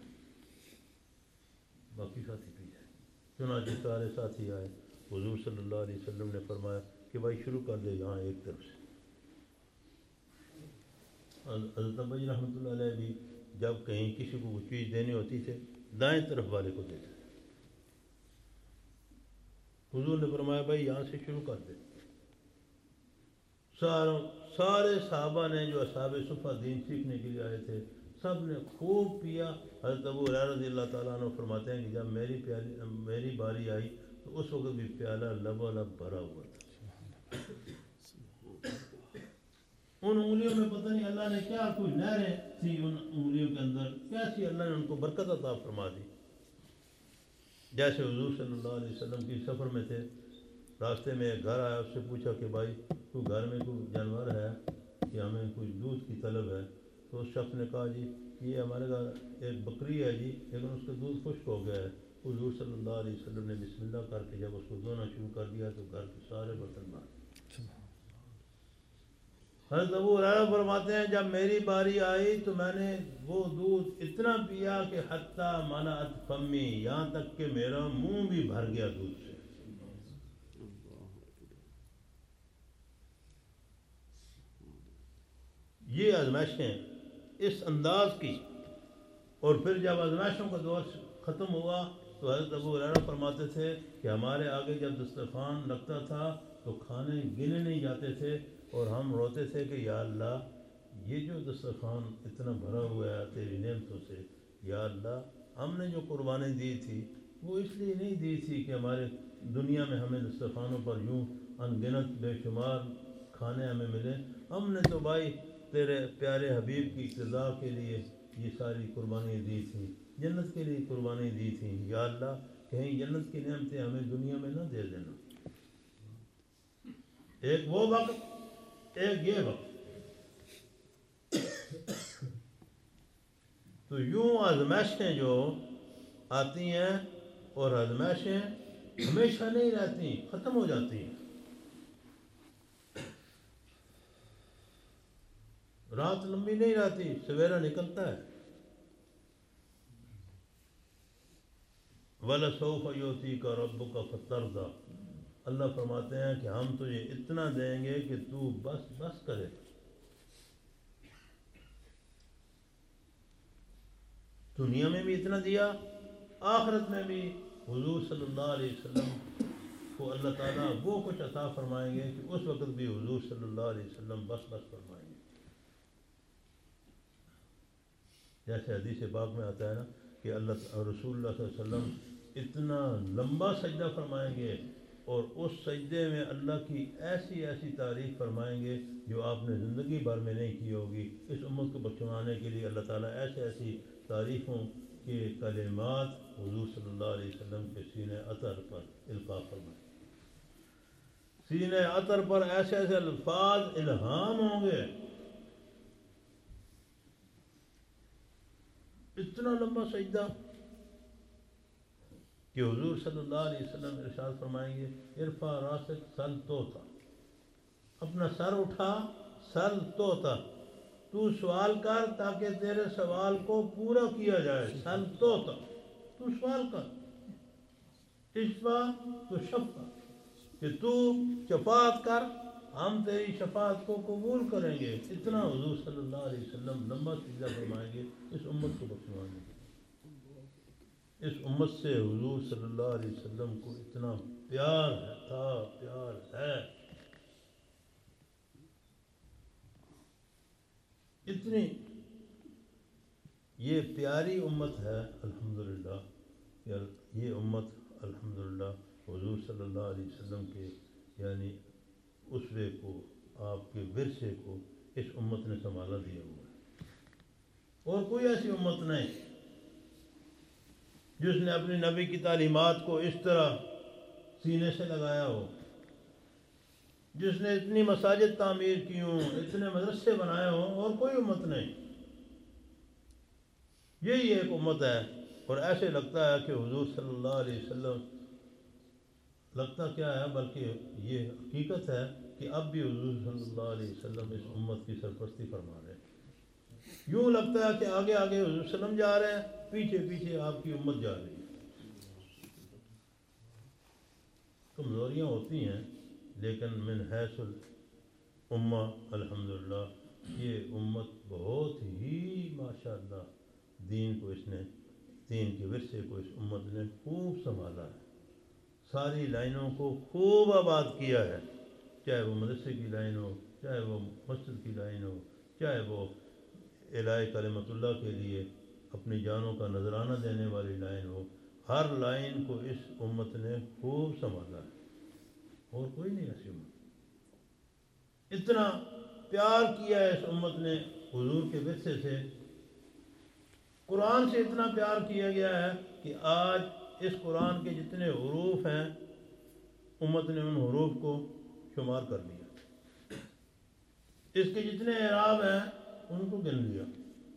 باقی ساتھی پی جائیں گے۔ چنانچہ سارے ساتھی آئے، حضور صلی اللہ علیہ وسلم نے فرمایا کہ بھائی شروع کر دے یہاں ایک طرف سے۔ حضرت ابی رحمۃ اللہ علیہ بھی جب کہیں کسی کو چیز دینی ہوتی تھے دائیں طرف والے کو دیتا ہے۔ حضور نے فرمایا بھائی یہاں سے شروع کر دے۔ سارے صحابہ نے جو اصحاب صفہ دین سیکھنے کے لیے آئے تھے سب نے خوب پیا۔ حضرت ابو ہریرہ رضی اللہ تعالیٰ عنہ فرماتے ہیں کہ جب میری باری آئی تو اس وقت بھی پیالہ لبالب بھرا ہوا تھا۔ ان انگلیوں میں پتہ نہیں اللہ نے کیا کوئی نہریں تھی ان انگلیوں کے اندر، کیسی اللہ نے ان کو برکت عطا فرما دی۔ جیسے حضور صلی اللہ علیہ وسلم کی سفر میں تھے، راستے میں ایک گھر آیا، اس سے پوچھا کہ بھائی کوئی گھر میں کوئی جانور ہے کہ ہمیں کوئی دودھ کی طلب ہے؟ تو اس شخص نے کہا جی یہ ہمارے گھر ایک بکری ہے جی، لیکن اس کا دودھ خشک ہو گیا ہے۔ حضور صلی اللہ علیہ وسلم نے بسم اللہ کر کے جب اس کو دھونا شروع کر دیا تو گھر کے سارے برتن مار۔ حضرت ابو ہریرہ فرماتے ہیں جب میری باری آئی تو میں نے وہ دودھ اتنا پیا کہ حتیٰ ملأت فمی، یہاں تک کہ میرا منہ بھی بھر گیا دودھ سے۔ یہ آزمائشیں اس انداز کی، اور پھر جب آزمائشوں کا دور ختم ہوا تو حضرت ابو ہریرہ فرماتے تھے کہ ہمارے آگے جب دسترخوان لگتا تھا تو کھانے گنے نہیں جاتے تھے، اور ہم روتے تھے کہ یا اللہ یہ جو دسترخوان اتنا بھرا ہوا ہے تیری نعمتوں سے، یا اللہ ہم نے جو قربانی دی تھی وہ اس لیے نہیں دی تھی کہ ہمارے دنیا میں ہمیں دسترخوانوں پر یوں ان گنت بے شمار کھانے ہمیں ملے، ہم نے تو بھائی تیرے پیارے حبیب کی اقتداء کے لیے یہ ساری قربانی دی تھی، جنت کے لیے قربانی دی تھی، یا اللہ کہیں جنت کی نعمتیں ہمیں دنیا میں نہ دے دینا۔ ایک وہ وقت، ایک یہ وقت، تو یوں آزمائشیں جو آتی ہیں، اور آزمائشیں ہمیشہ نہیں رہتی، ختم ہو جاتی ہیں۔ رات لمبی نہیں رہتی، سویرا نکلتا ہے۔ وَلَسَوْفَ يُعْطِيكَ رَبُّكَ فَتَرْضَىٰ، اللہ فرماتے ہیں کہ ہم تجھے اتنا دیں گے کہ تو بس بس کرے۔ دنیا میں بھی اتنا دیا، آخرت میں بھی حضور صلی اللہ علیہ وسلم کو اللہ تعالیٰ وہ کچھ عطا فرمائیں گے کہ اس وقت بھی حضور صلی اللہ علیہ وسلم بس بس فرمائیں گے۔ جیسے حدیث پاک میں آتا ہے نا کہ اللہ رسول اللہ صلی اللہ علیہ وسلم اتنا لمبا سجدہ فرمائیں گے، اور اس سجدے میں اللہ کی ایسی ایسی تعریف فرمائیں گے جو آپ نے زندگی بھر میں نہیں کی ہوگی۔ اس امت کو بخشوانے کے لیے اللہ تعالیٰ ایسے ایسی تعریفوں کے کلمات حضور صلی اللہ علیہ وسلم کے سینہ عطر پر القاء فرمائیں۔ سینہ عطر پر ایسے ایسے الفاظ الہام ہوں گے، اتنا لمبا سجدہ کہ حضور صلی اللہ علیہ وسلم ارشاد فرمائیں گے ارفع راسک سل توتا، اپنا سر اٹھا، سل توتا، تو سوال کر تاکہ تیرے سوال کو پورا کیا جائے، سل توتا، تو سوال کر، اشفا تو شفا، کہ تو شفاعت کر ہم تیری شفاعت کو قبول کریں گے۔ اتنا حضور صلی اللہ علیہ وسلم لمبا سجدہ فرمائیں گے اس امت کو بخشوانے کے۔ اس امت سے حضور صلی اللہ علیہ وسلم کو اتنا پیار تھا، پیار ہے، اتنی یہ پیاری امت ہے الحمدللہ۔ یہ امت الحمدللہ حضور صلی اللہ علیہ وسلم کے یعنی اسوے کو، آپ کے ورثے کو اس امت نے سنبھالا دیا ہوا ہے، اور کوئی ایسی امت نہیں جس نے اپنے نبی کی تعلیمات کو اس طرح سینے سے لگایا ہو، جس نے اتنی مساجد تعمیر کی ہوں، اتنے مدرسے بنائے ہوں، اور کوئی امت نہیں۔ یہی ایک امت ہے، اور ایسے لگتا ہے کہ حضور صلی اللہ علیہ وسلم، لگتا کیا ہے بلکہ یہ حقیقت ہے کہ اب بھی حضور صلی اللہ علیہ وسلم اس امت کی سرپرستی فرما رہے ہیں۔ یوں لگتا ہے کہ آگے آگے حضور صلی اللہ علیہ وسلم جا رہے ہیں، پیچھے پیچھے آپ کی امت جا رہی ہے۔ کمزوریاں ہوتی ہیں، لیکن من حیث الامہ الحمدللہ یہ امت بہت ہی ماشاءاللہ دین کو اس نے دین کے ورثے کو اس امت نے خوب سنبھالا ہے، ساری لائنوں کو خوب آباد کیا ہے، چاہے وہ مدرسے کی لائن ہو، چاہے وہ مسجد کی لائن ہو، چاہے وہ اعلاء کلمت اللہ کے لیے اپنی جانوں کا نذرانہ دینے والی لائن ہو، ہر لائن کو اس امت نے خوب سنبھالا ہے، اور کوئی نہیں ایسی امت۔ اتنا پیار کیا ہے اس امت نے حضور کے ورثے سے، قرآن سے اتنا پیار کیا گیا ہے کہ آج اس قرآن کے جتنے حروف ہیں امت نے ان حروف کو شمار کر لیا، اس کے جتنے اعراب ہیں ان کو گن لیا،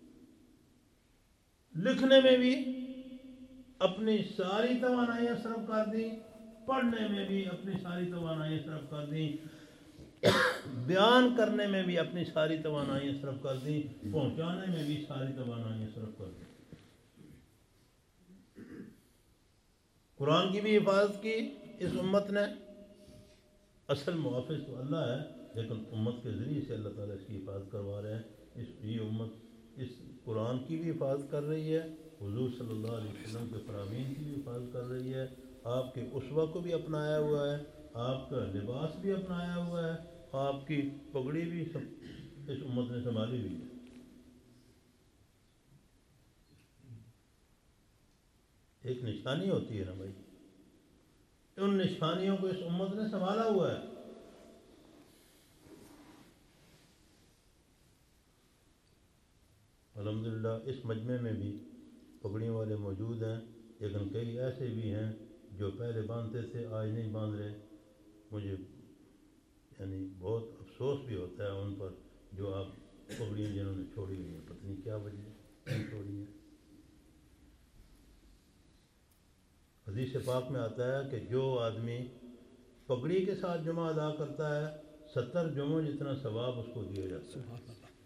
لکھنے میں بھی اپنی ساری توانائیاں صرف کر دیں، پڑھنے میں بھی اپنی ساری توانائیاں صرف کر دیں، بیان کرنے میں بھی اپنی ساری توانائیاں صرف کر دیں، پہنچانے میں بھی ساری توانائیاں صرف کر دیں۔ قرآن کی بھی حفاظت کی اس امت نے، اصل محافظ تو اللہ ہے، لیکن امت کے ذریعے سے اللہ تعالیٰ اس کی حفاظت کروا رہے ہیں۔ یہ امت اس قرآن کی بھی حفاظت کر رہی ہے، حضور صلی اللہ علیہ وسلم کے فرامین کی بھی حفاظت کر رہی ہے، آپ کے اسوہ کو بھی اپنایا ہوا ہے، آپ کا لباس بھی اپنایا ہوا ہے، آپ کی پگڑی بھی اس امت نے سنبھالی ہوئی ہے۔ ایک نشانی ہوتی ہے نا بھائی، ان نشانیوں کو اس امت نے سنبھالا ہوا ہے۔ الحمدللہ اس مجمع میں بھی پگڑیوں والے موجود ہیں، لیکن کئی ایسے بھی ہیں جو پہلے باندھتے تھے آج نہیں باندھ رہے، مجھے یعنی بہت افسوس بھی ہوتا ہے ان پر، جو آپ پگڑیاں جنہوں نے چھوڑی ہوئی ہیں، پتہ نہیں کیا وجہ کیوں چھوڑی ہیں۔ حدیث پاک میں آتا ہے کہ جو آدمی پگڑی کے ساتھ جمعہ ادا کرتا ہے 70 جمعوں جتنا ثواب اس کو دیا جاتا ہے۔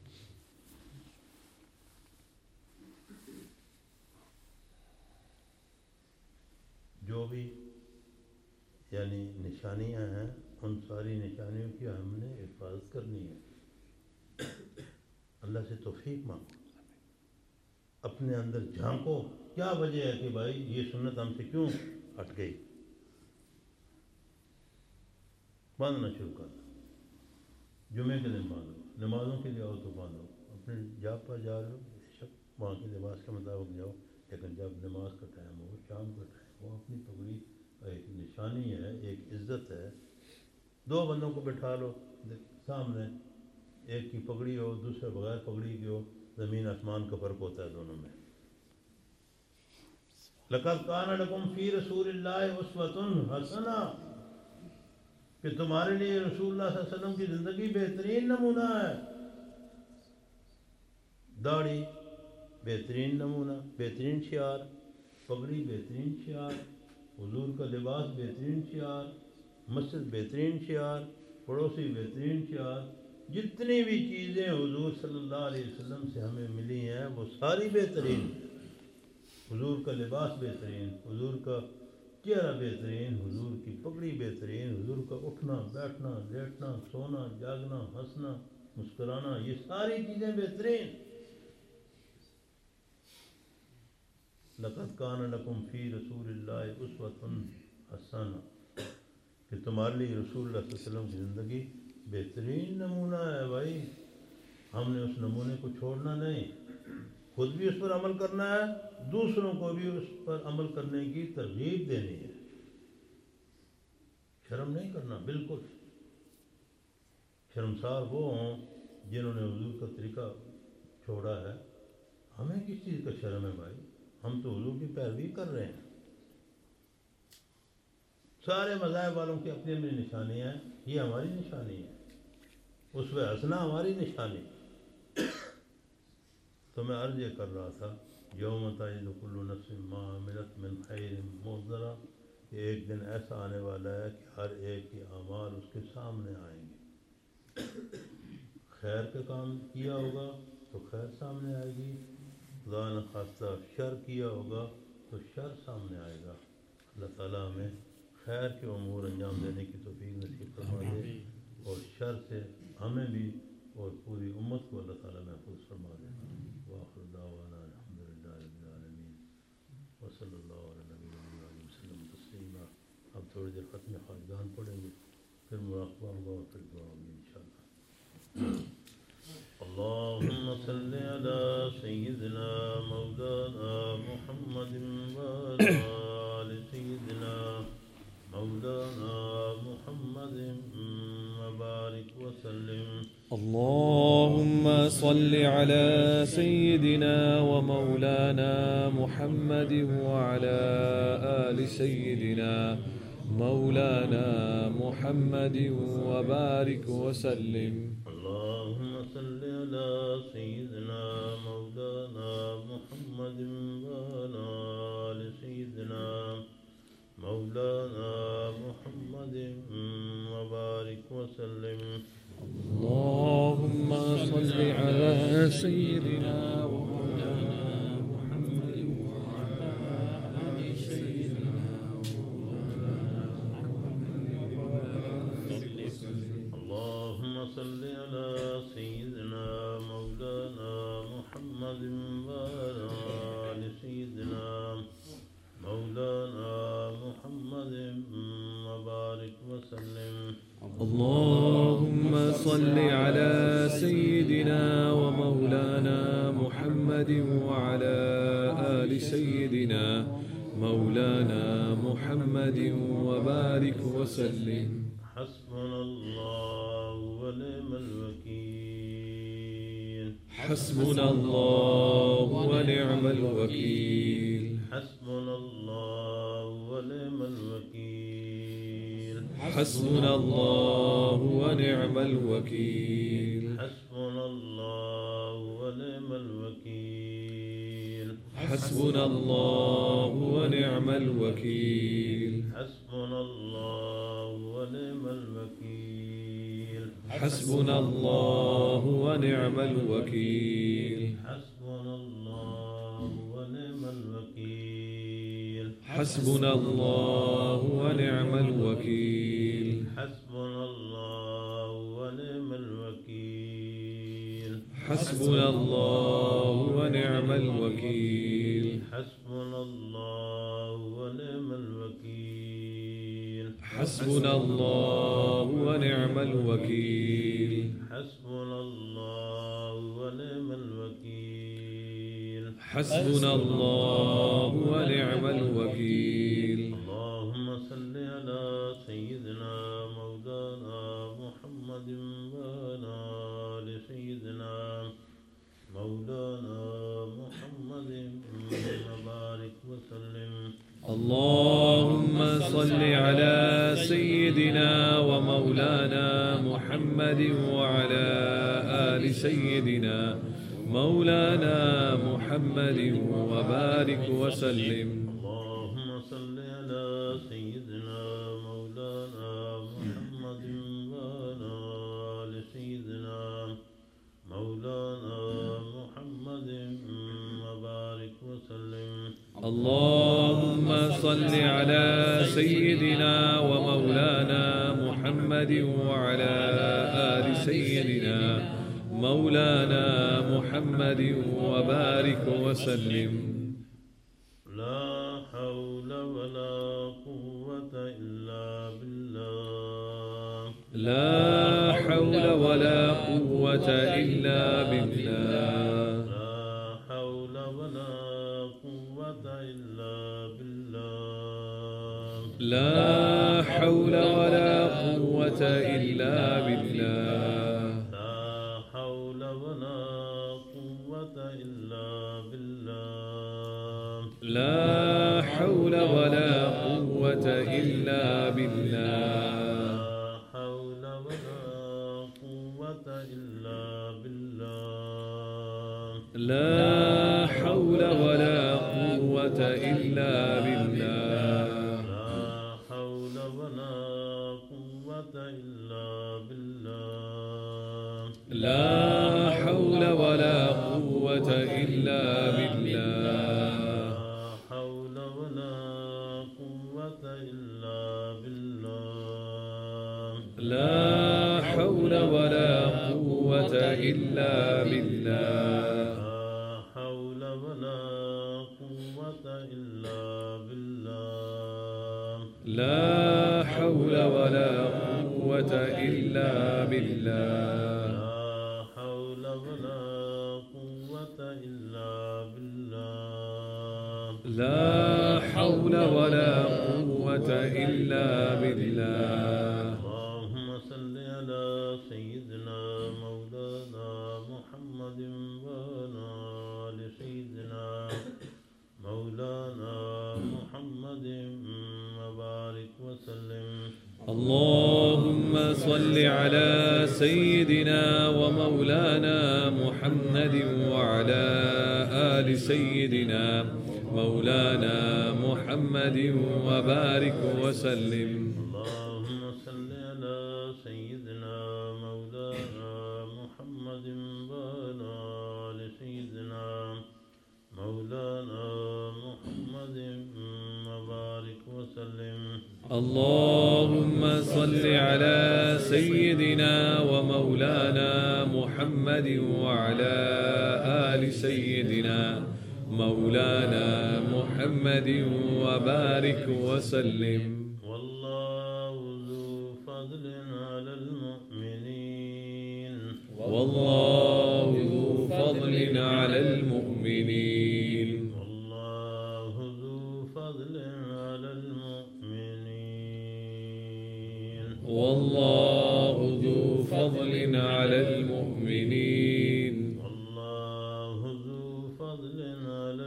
جو بھی یعنی نشانیاں ہیں ان ساری نشانیوں کی ہم نے حفاظت کرنی ہے، اللہ سے توفیق مانگو، اپنے اندر جھانکو کیا وجہ ہے کہ بھائی یہ سنت ہم سے کیوں ہٹ گئی، باندھنا شروع کر دو، جمعے کے دن باندھو، نمازوں کے لیے آؤ تو باندھو، اپنے جاب پر جا رہے ہو بے شک وہاں کے لباس کے مطابق جاؤ، لیکن جب نماز کا ٹائم ہو، شام کا ٹائم ہو، اپنی پگڑی کا ایک نشانی ہے، ایک عزت ہے، دو بندوں کو بٹھا لو سامنے، ایک کی پگڑی ہو دوسرے بغیر پگڑی کی ہو، زمین آسمان کا فرق ہوتا ہے دونوں میں۔ لَقَدْ كَانَ لَكُمْ فِي رَسُولِ اللَّهِ أُسْوَةٌ حَسَنَةٌ، کہ تمہارے لیے رسول اللہ صلی اللہ علیہ وسلم کی زندگی بہترین نمونہ ہے، داڑھی بہترین نمونہ، بہترین شعار، پگڑی بہترین شعار، حضور کا لباس بہترین شعار، مسجد بہترین شعار، پڑوسی بہترین شعار، جتنی بھی چیزیں حضور صلی اللہ علیہ وسلم سے ہمیں ملی ہیں وہ ساری بہترین، حضور کا لباس بہترین، حضور کا چہرہ بہترین، حضور کی پگڑی بہترین، حضور کا اٹھنا بیٹھنا لیٹنا سونا جاگنا ہنسنا مسکرانا، یہ ساری چیزیں بہترین۔ لَقَدْ كَانَ لَكُمْ فِي رَسُولِ اللَّهِ أُسْوَةٌ حَسَنَةٌ، کہ تمہارے لیے رسول اللہ صلی اللہ علیہ وسلم کی زندگی بہترین نمونہ ہے۔ بھائی ہم نے اس نمونے کو چھوڑنا نہیں، خود بھی اس پر عمل کرنا ہے، دوسروں کو بھی اس پر عمل کرنے کی ترغیب دینی ہے، شرم نہیں کرنا بالکل۔ شرمسار وہ ہوں جنہوں نے حضور کا طریقہ چھوڑا ہے، ہمیں کس چیز کا شرم ہے بھائی، ہم تو حضور کی پیروی کر رہے ہیں۔ سارے مذاہب والوں کی اپنی اپنی نشانیاں ہیں، یہ ہماری نشانی ہے، اسوہ حسنہ ہماری نشانی۔ تو میں عرض یہ کر رہا تھا یوم تجد کل نفس ما عملت من خیر محضرا، کہ ایک دن ایسا آنے والا ہے کہ ہر ایک کے اعمال اس کے سامنے آئیں گے، خیر کا کام کیا ہوگا تو خیر سامنے آئے گی، خدا نخواستہ شر کیا ہوگا تو شر سامنے آئے گا۔ اللہ تعالیٰ ہمیں خیر کے امور انجام دینے کی توفیق نصیب فرما دے، اور شر سے ہمیں بھی اور پوری امت کو اللہ تعالیٰ محفوظ فرما دے۔ وآخر دعوانا الحمدللہ رب العالمین۔ वसल्लल्लाहु अलैहि वसल्लम तस्लीमा। अब थोड़ी देर ख़त्म ख़ानदान पढ़ेंगे, फिर मुराक़बा होगा और फिर दुआ होगी इंशाअल्लाह। अल्लाहुम्म सल्लि अला सय्यिदिना मौलाना मुहम्मदिन व अला आलि सय्यिदिना मौलाना मुहम्मदिन व बारिक व सल्लिम। اللهم صل على سيدنا ومولانا محمد وعلى آل سيدنا مولانا محمد وبارك وسلم. اللهم صل على سيدنا مولانا محمد وعلى آل سيدنا مولانا محمد وبارك وسلم. اللهم صل على سيدنا ومولانا محمد وعلى آل سيدنا اللهم صل على سيدنا مولانا محمد وعلى آل سيدنا مولانا محمد وبارك وسلم. اللهم صل على سيدنا ومولانا محمد وعلى آل سيدنا مولانا محمد وبارك وسلم. حسبنا الله ونعم الوكيل. حسبنا الله ونعم الوكيل. حسبنا الله ونعم الوكيل. حسبنا الله ونعم الوكيل. حسبنا الله ونعم الوكيل. حسبنا الله ونعم الوكيل. حسبنا الله ونعم الوكيل. حسبنا الله ونعم الوكيل. حسبنا الله ونعم الوكيل. حسبنا الله ونعم الوكيل. حسبنا الله ونعم الوكيل. حسبنا الله ونعم الوكيل. حسبنا الله ونعم الوكيل. حسبنا الله ونعم الوكيل. حسبنا الله ونعم الوكيل. حسبنا الله ونعم الوكيل. اللهم صل على سيدنا مولانا محمد وعلى آل سيدنا مولانا محمد وبارك وسلم. اللهم صل على سيدنا ومولانا محمد وعلى آل سيدنا مولانا محمد وبارك وسلم. اللهم صل على سيدنا مولانا محمد وعلى آل سيدنا مولانا محمد وبارك وسلم. اللهم صل على سيدنا ومولانا محمد وعلى آل سيدنا مولانا محمد وبارك وسلم. لا حول ولا قوة إلا بالله. لا حول ولا قوة إلا بالله. لا حول ولا قوة إلا بالله. لا حول ولا قوة إلا بالله. لا حول ولا قوة إلا بالله. لا حول ولا قوة إلا بالله. لا حول ولا قوة إلا بالله. لا حول ولا قوة إلا بالله. لا حول ولا قوة إلا بالله. لا حول ولا قوة إلا بالله. لا حول ولا قوة إلا بالله. لا حول ولا قوة إلا لا حول ولا قوة إلا بالله لا حول ولا قوة إلا بالله لا حول ولا قوة إلا بالله اللهم صل على سيدنا مولانا محمد وعلى آل سيدنا مولانا محمد وبارك وسلم اللهم صل على سيدنا ومولانا محمد وعلى آل سيدنا مولانا محمد وبارك وسلم اللهم صل على سيدنا مولانا محمد وعلى آل سيدنا مولانا محمد وبارك وسلم اللهم صل على سيدنا ومولانا محمد وعلى آل سيدنا مولانا محمد وبارك وسلم والله ذو فضل على المؤمنين والله ذو فضل على المؤمنين والله ذو فضل على المؤمنين والله ذو فضل على المؤمنين والله ذو فضل على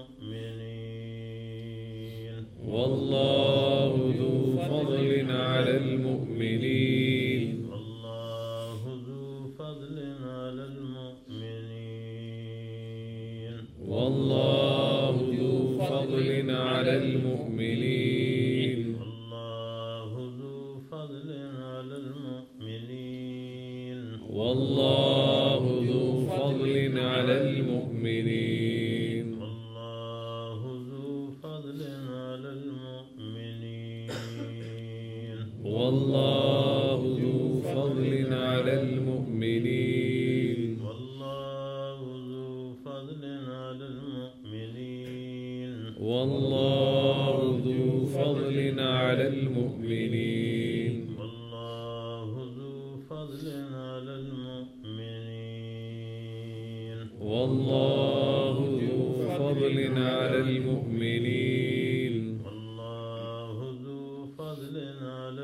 المؤمنين والله ذو فضل على المؤمنين والله ذو فضل على المؤمنين والله ذو فضل على المؤمنين والله ذو فضل على المؤمنين والله ذو فضل على المؤمنين والله ذو فضل على المؤمنين والله ذو فضل على المؤمنين والله ذو فضل على المؤمنين والله ذو فضل على المؤمنين والله ذو فضل على المؤمنين والله ذو فضل على المؤمنين والله ذو فضل على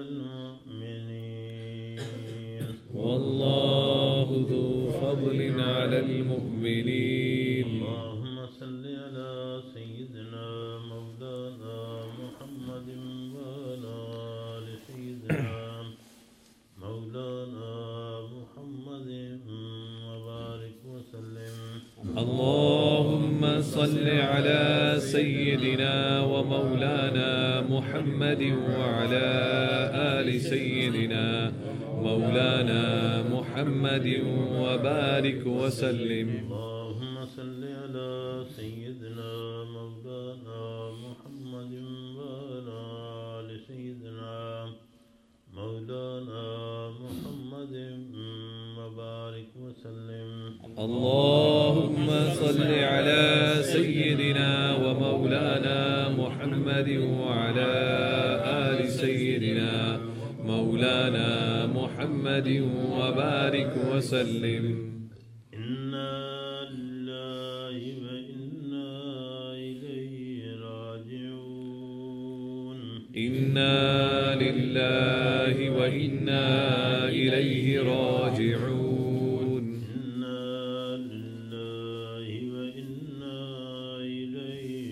المؤمنين والله ذو فضل على المؤمنين اللهم صل على سيدنا مولانا محمد وعلى آل سيدنا مولانا محمد وبارك وسلم اللهم صل على سيدنا ومولانا محمد وعلى آل سيدنا مولانا محمد وبارك وسلم اللهم صل على سيدنا مولانا محمد وعلى آل سيدنا مولانا محمد وبارك وسلم اللهم صل على سيدنا ومولانا محمد وعلى آل سيدنا مولانا محمد وبارك وسلم إنا لله وإنا إليه راجعون إنا لله وإنا إليه راجعون إنا لله وإنا إليه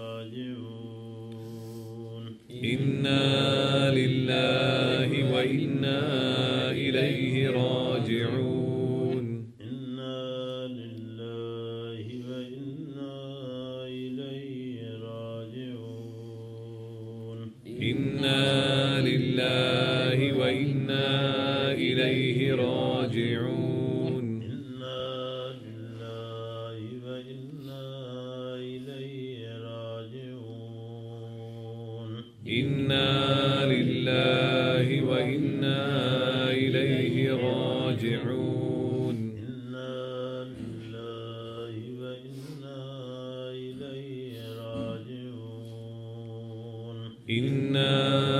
راجعون إنا لله وإنا إليه راجعون إنا لله وإنا إليه راجعون إنا لله وإنا إليه راجعون إنا لله وإنا إليه راجعون إنا لله وإنا إليه راجعون إنا لله وإنا إليه راجعون إنا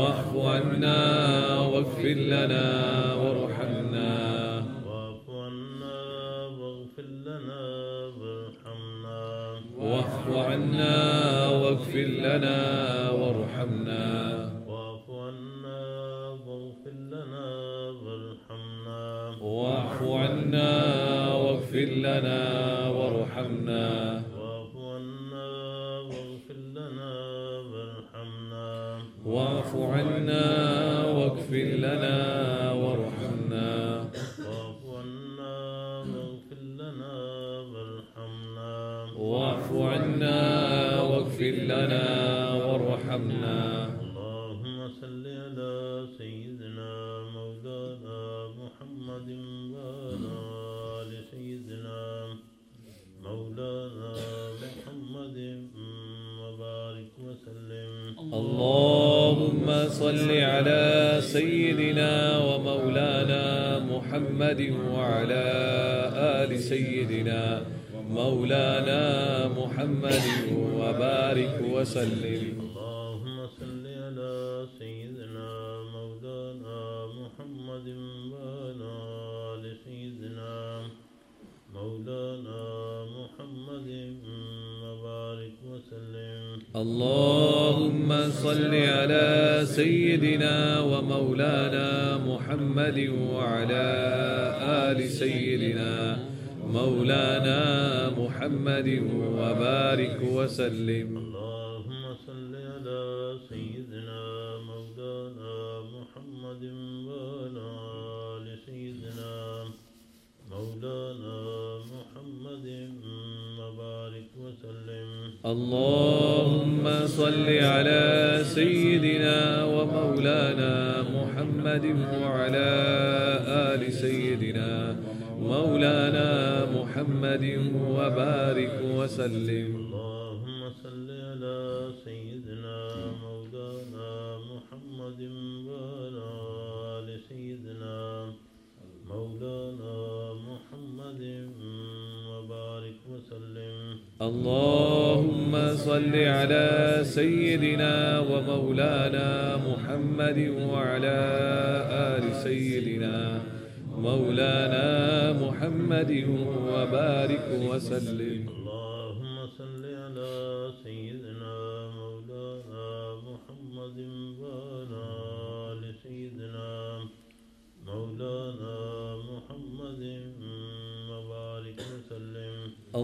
واعف عنا واغفر لنا وارحمنا واعف عنا واغفر لنا وارحمنا واعف عنا واغفر لنا وارحمنا واعف عنا واغفر لنا وارحمنا واعف عنا واغفر لنا وارحمنا واعف عنا واغفر لنا وارحمنا واعف عنا واغفر لنا وارحمنا واعف عنا واغفر لنا وارحمنا واعف عنا واغفر لنا وارحمنا اللهم صل على سيدنا مولانا محمد وعلى آل سيدنا مولانا محمد وبارك وسلم اللهم صل على سيدنا ومولانا محمد وعلى آل سيدنا مولانا محمد وبارك وسلم اللهم صل على سيدنا مولانا محمد وعلى آل سيدنا مولانا محمد وبارك وسلم اللهم صل على سيدنا ومولانا محمد وعلى آل سيدنا مولانا محمد وبارك وسلم اللهم صل على سيدنا مولانا محمد وعلى آل سيدنا مولانا محمد وبارك وسلم اللهم صل على سيدنا ومولانا محمد وعلى آل سيدنا مولانا محمد وبارك وسلم اللهم صل على سيدنا مولانا محمد وعلى آل سيدنا مولانا محمد وبارك وسلم اللهم صل على سيدنا ومولانا محمد وعلى آل سيدنا مولانا محمد وبارك وسلم اللهم صل على سيدنا مولانا محمد وعلى آل سيدنا مولانا محمد وبارك وسلم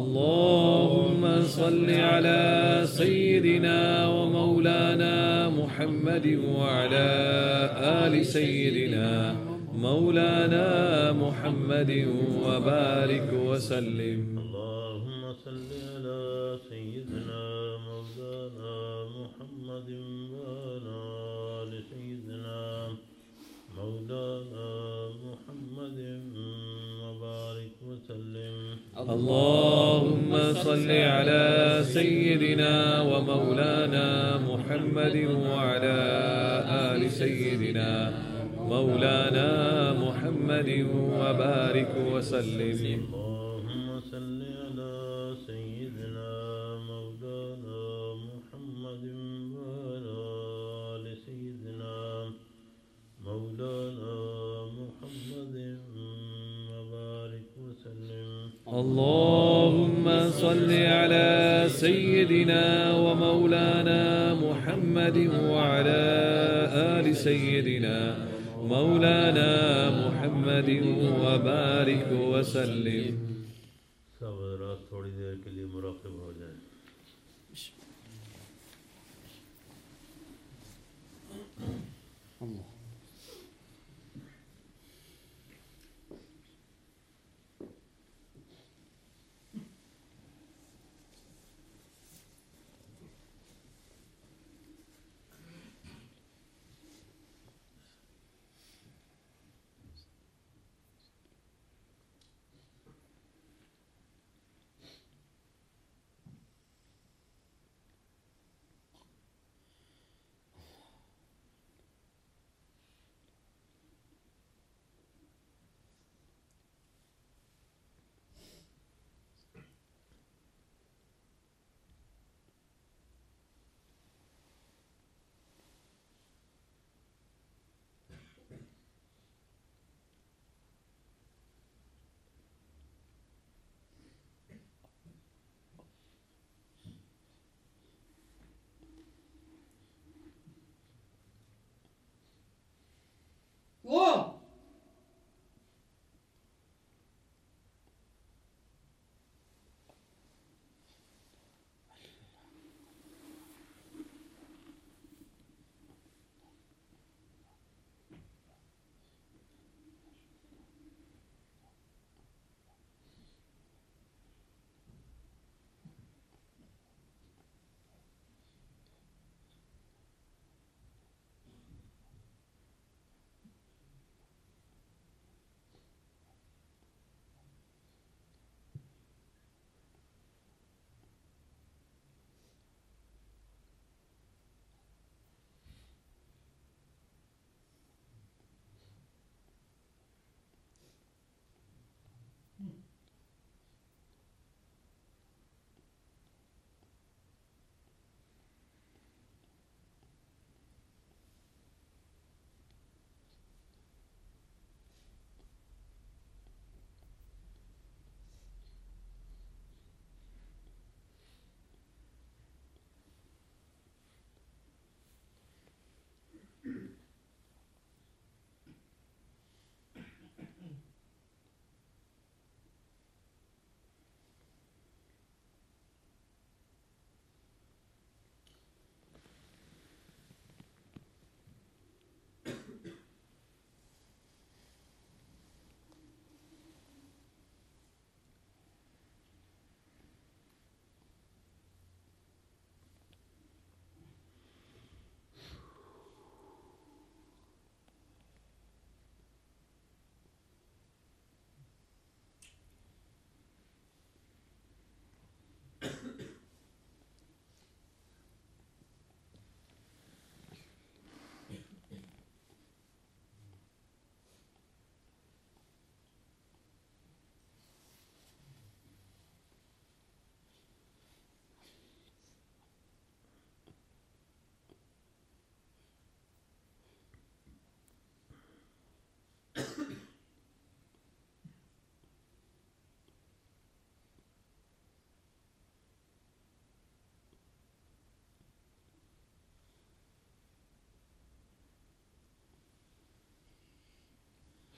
اللهم صل على سيدنا ومولانا محمد وعلى آل سيدنا مولانا محمد وبارك وسلم اللهم صل على سيدنا مولانا محمد وعلى آل سيدنا مولانا محمد وبارك وسلم اللهم صل على سيدنا ومولانا محمد وعلى آل سيدنا مولانا محمد وبارك وسلم اللهم صل على سيدنا مولانا محمد وعلى آل سيدنا مولانا محمد وبارك وسلم اللهم صل على سيدنا ومولانا محمد وعلى آل سيدنا مولانا محمد وبارك وسلم सब रात थोड़ी देर के लिए मुराक़िब हो जाए।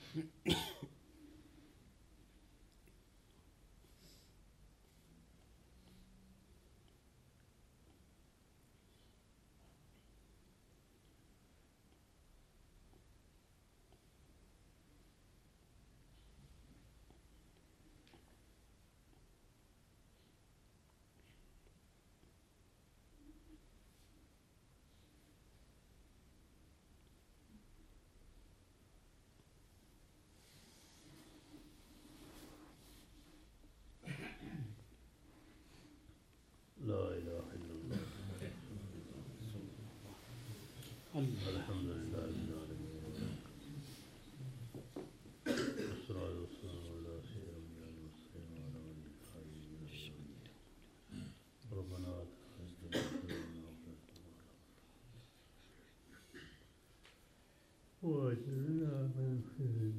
لا الہ الا اللہ الحمد للہ رب العالمین والصلاة والسلام علی سید الانبیاء والمرسلین وعلی آلہ وصحبہ ربنا آتنا واجعلنا من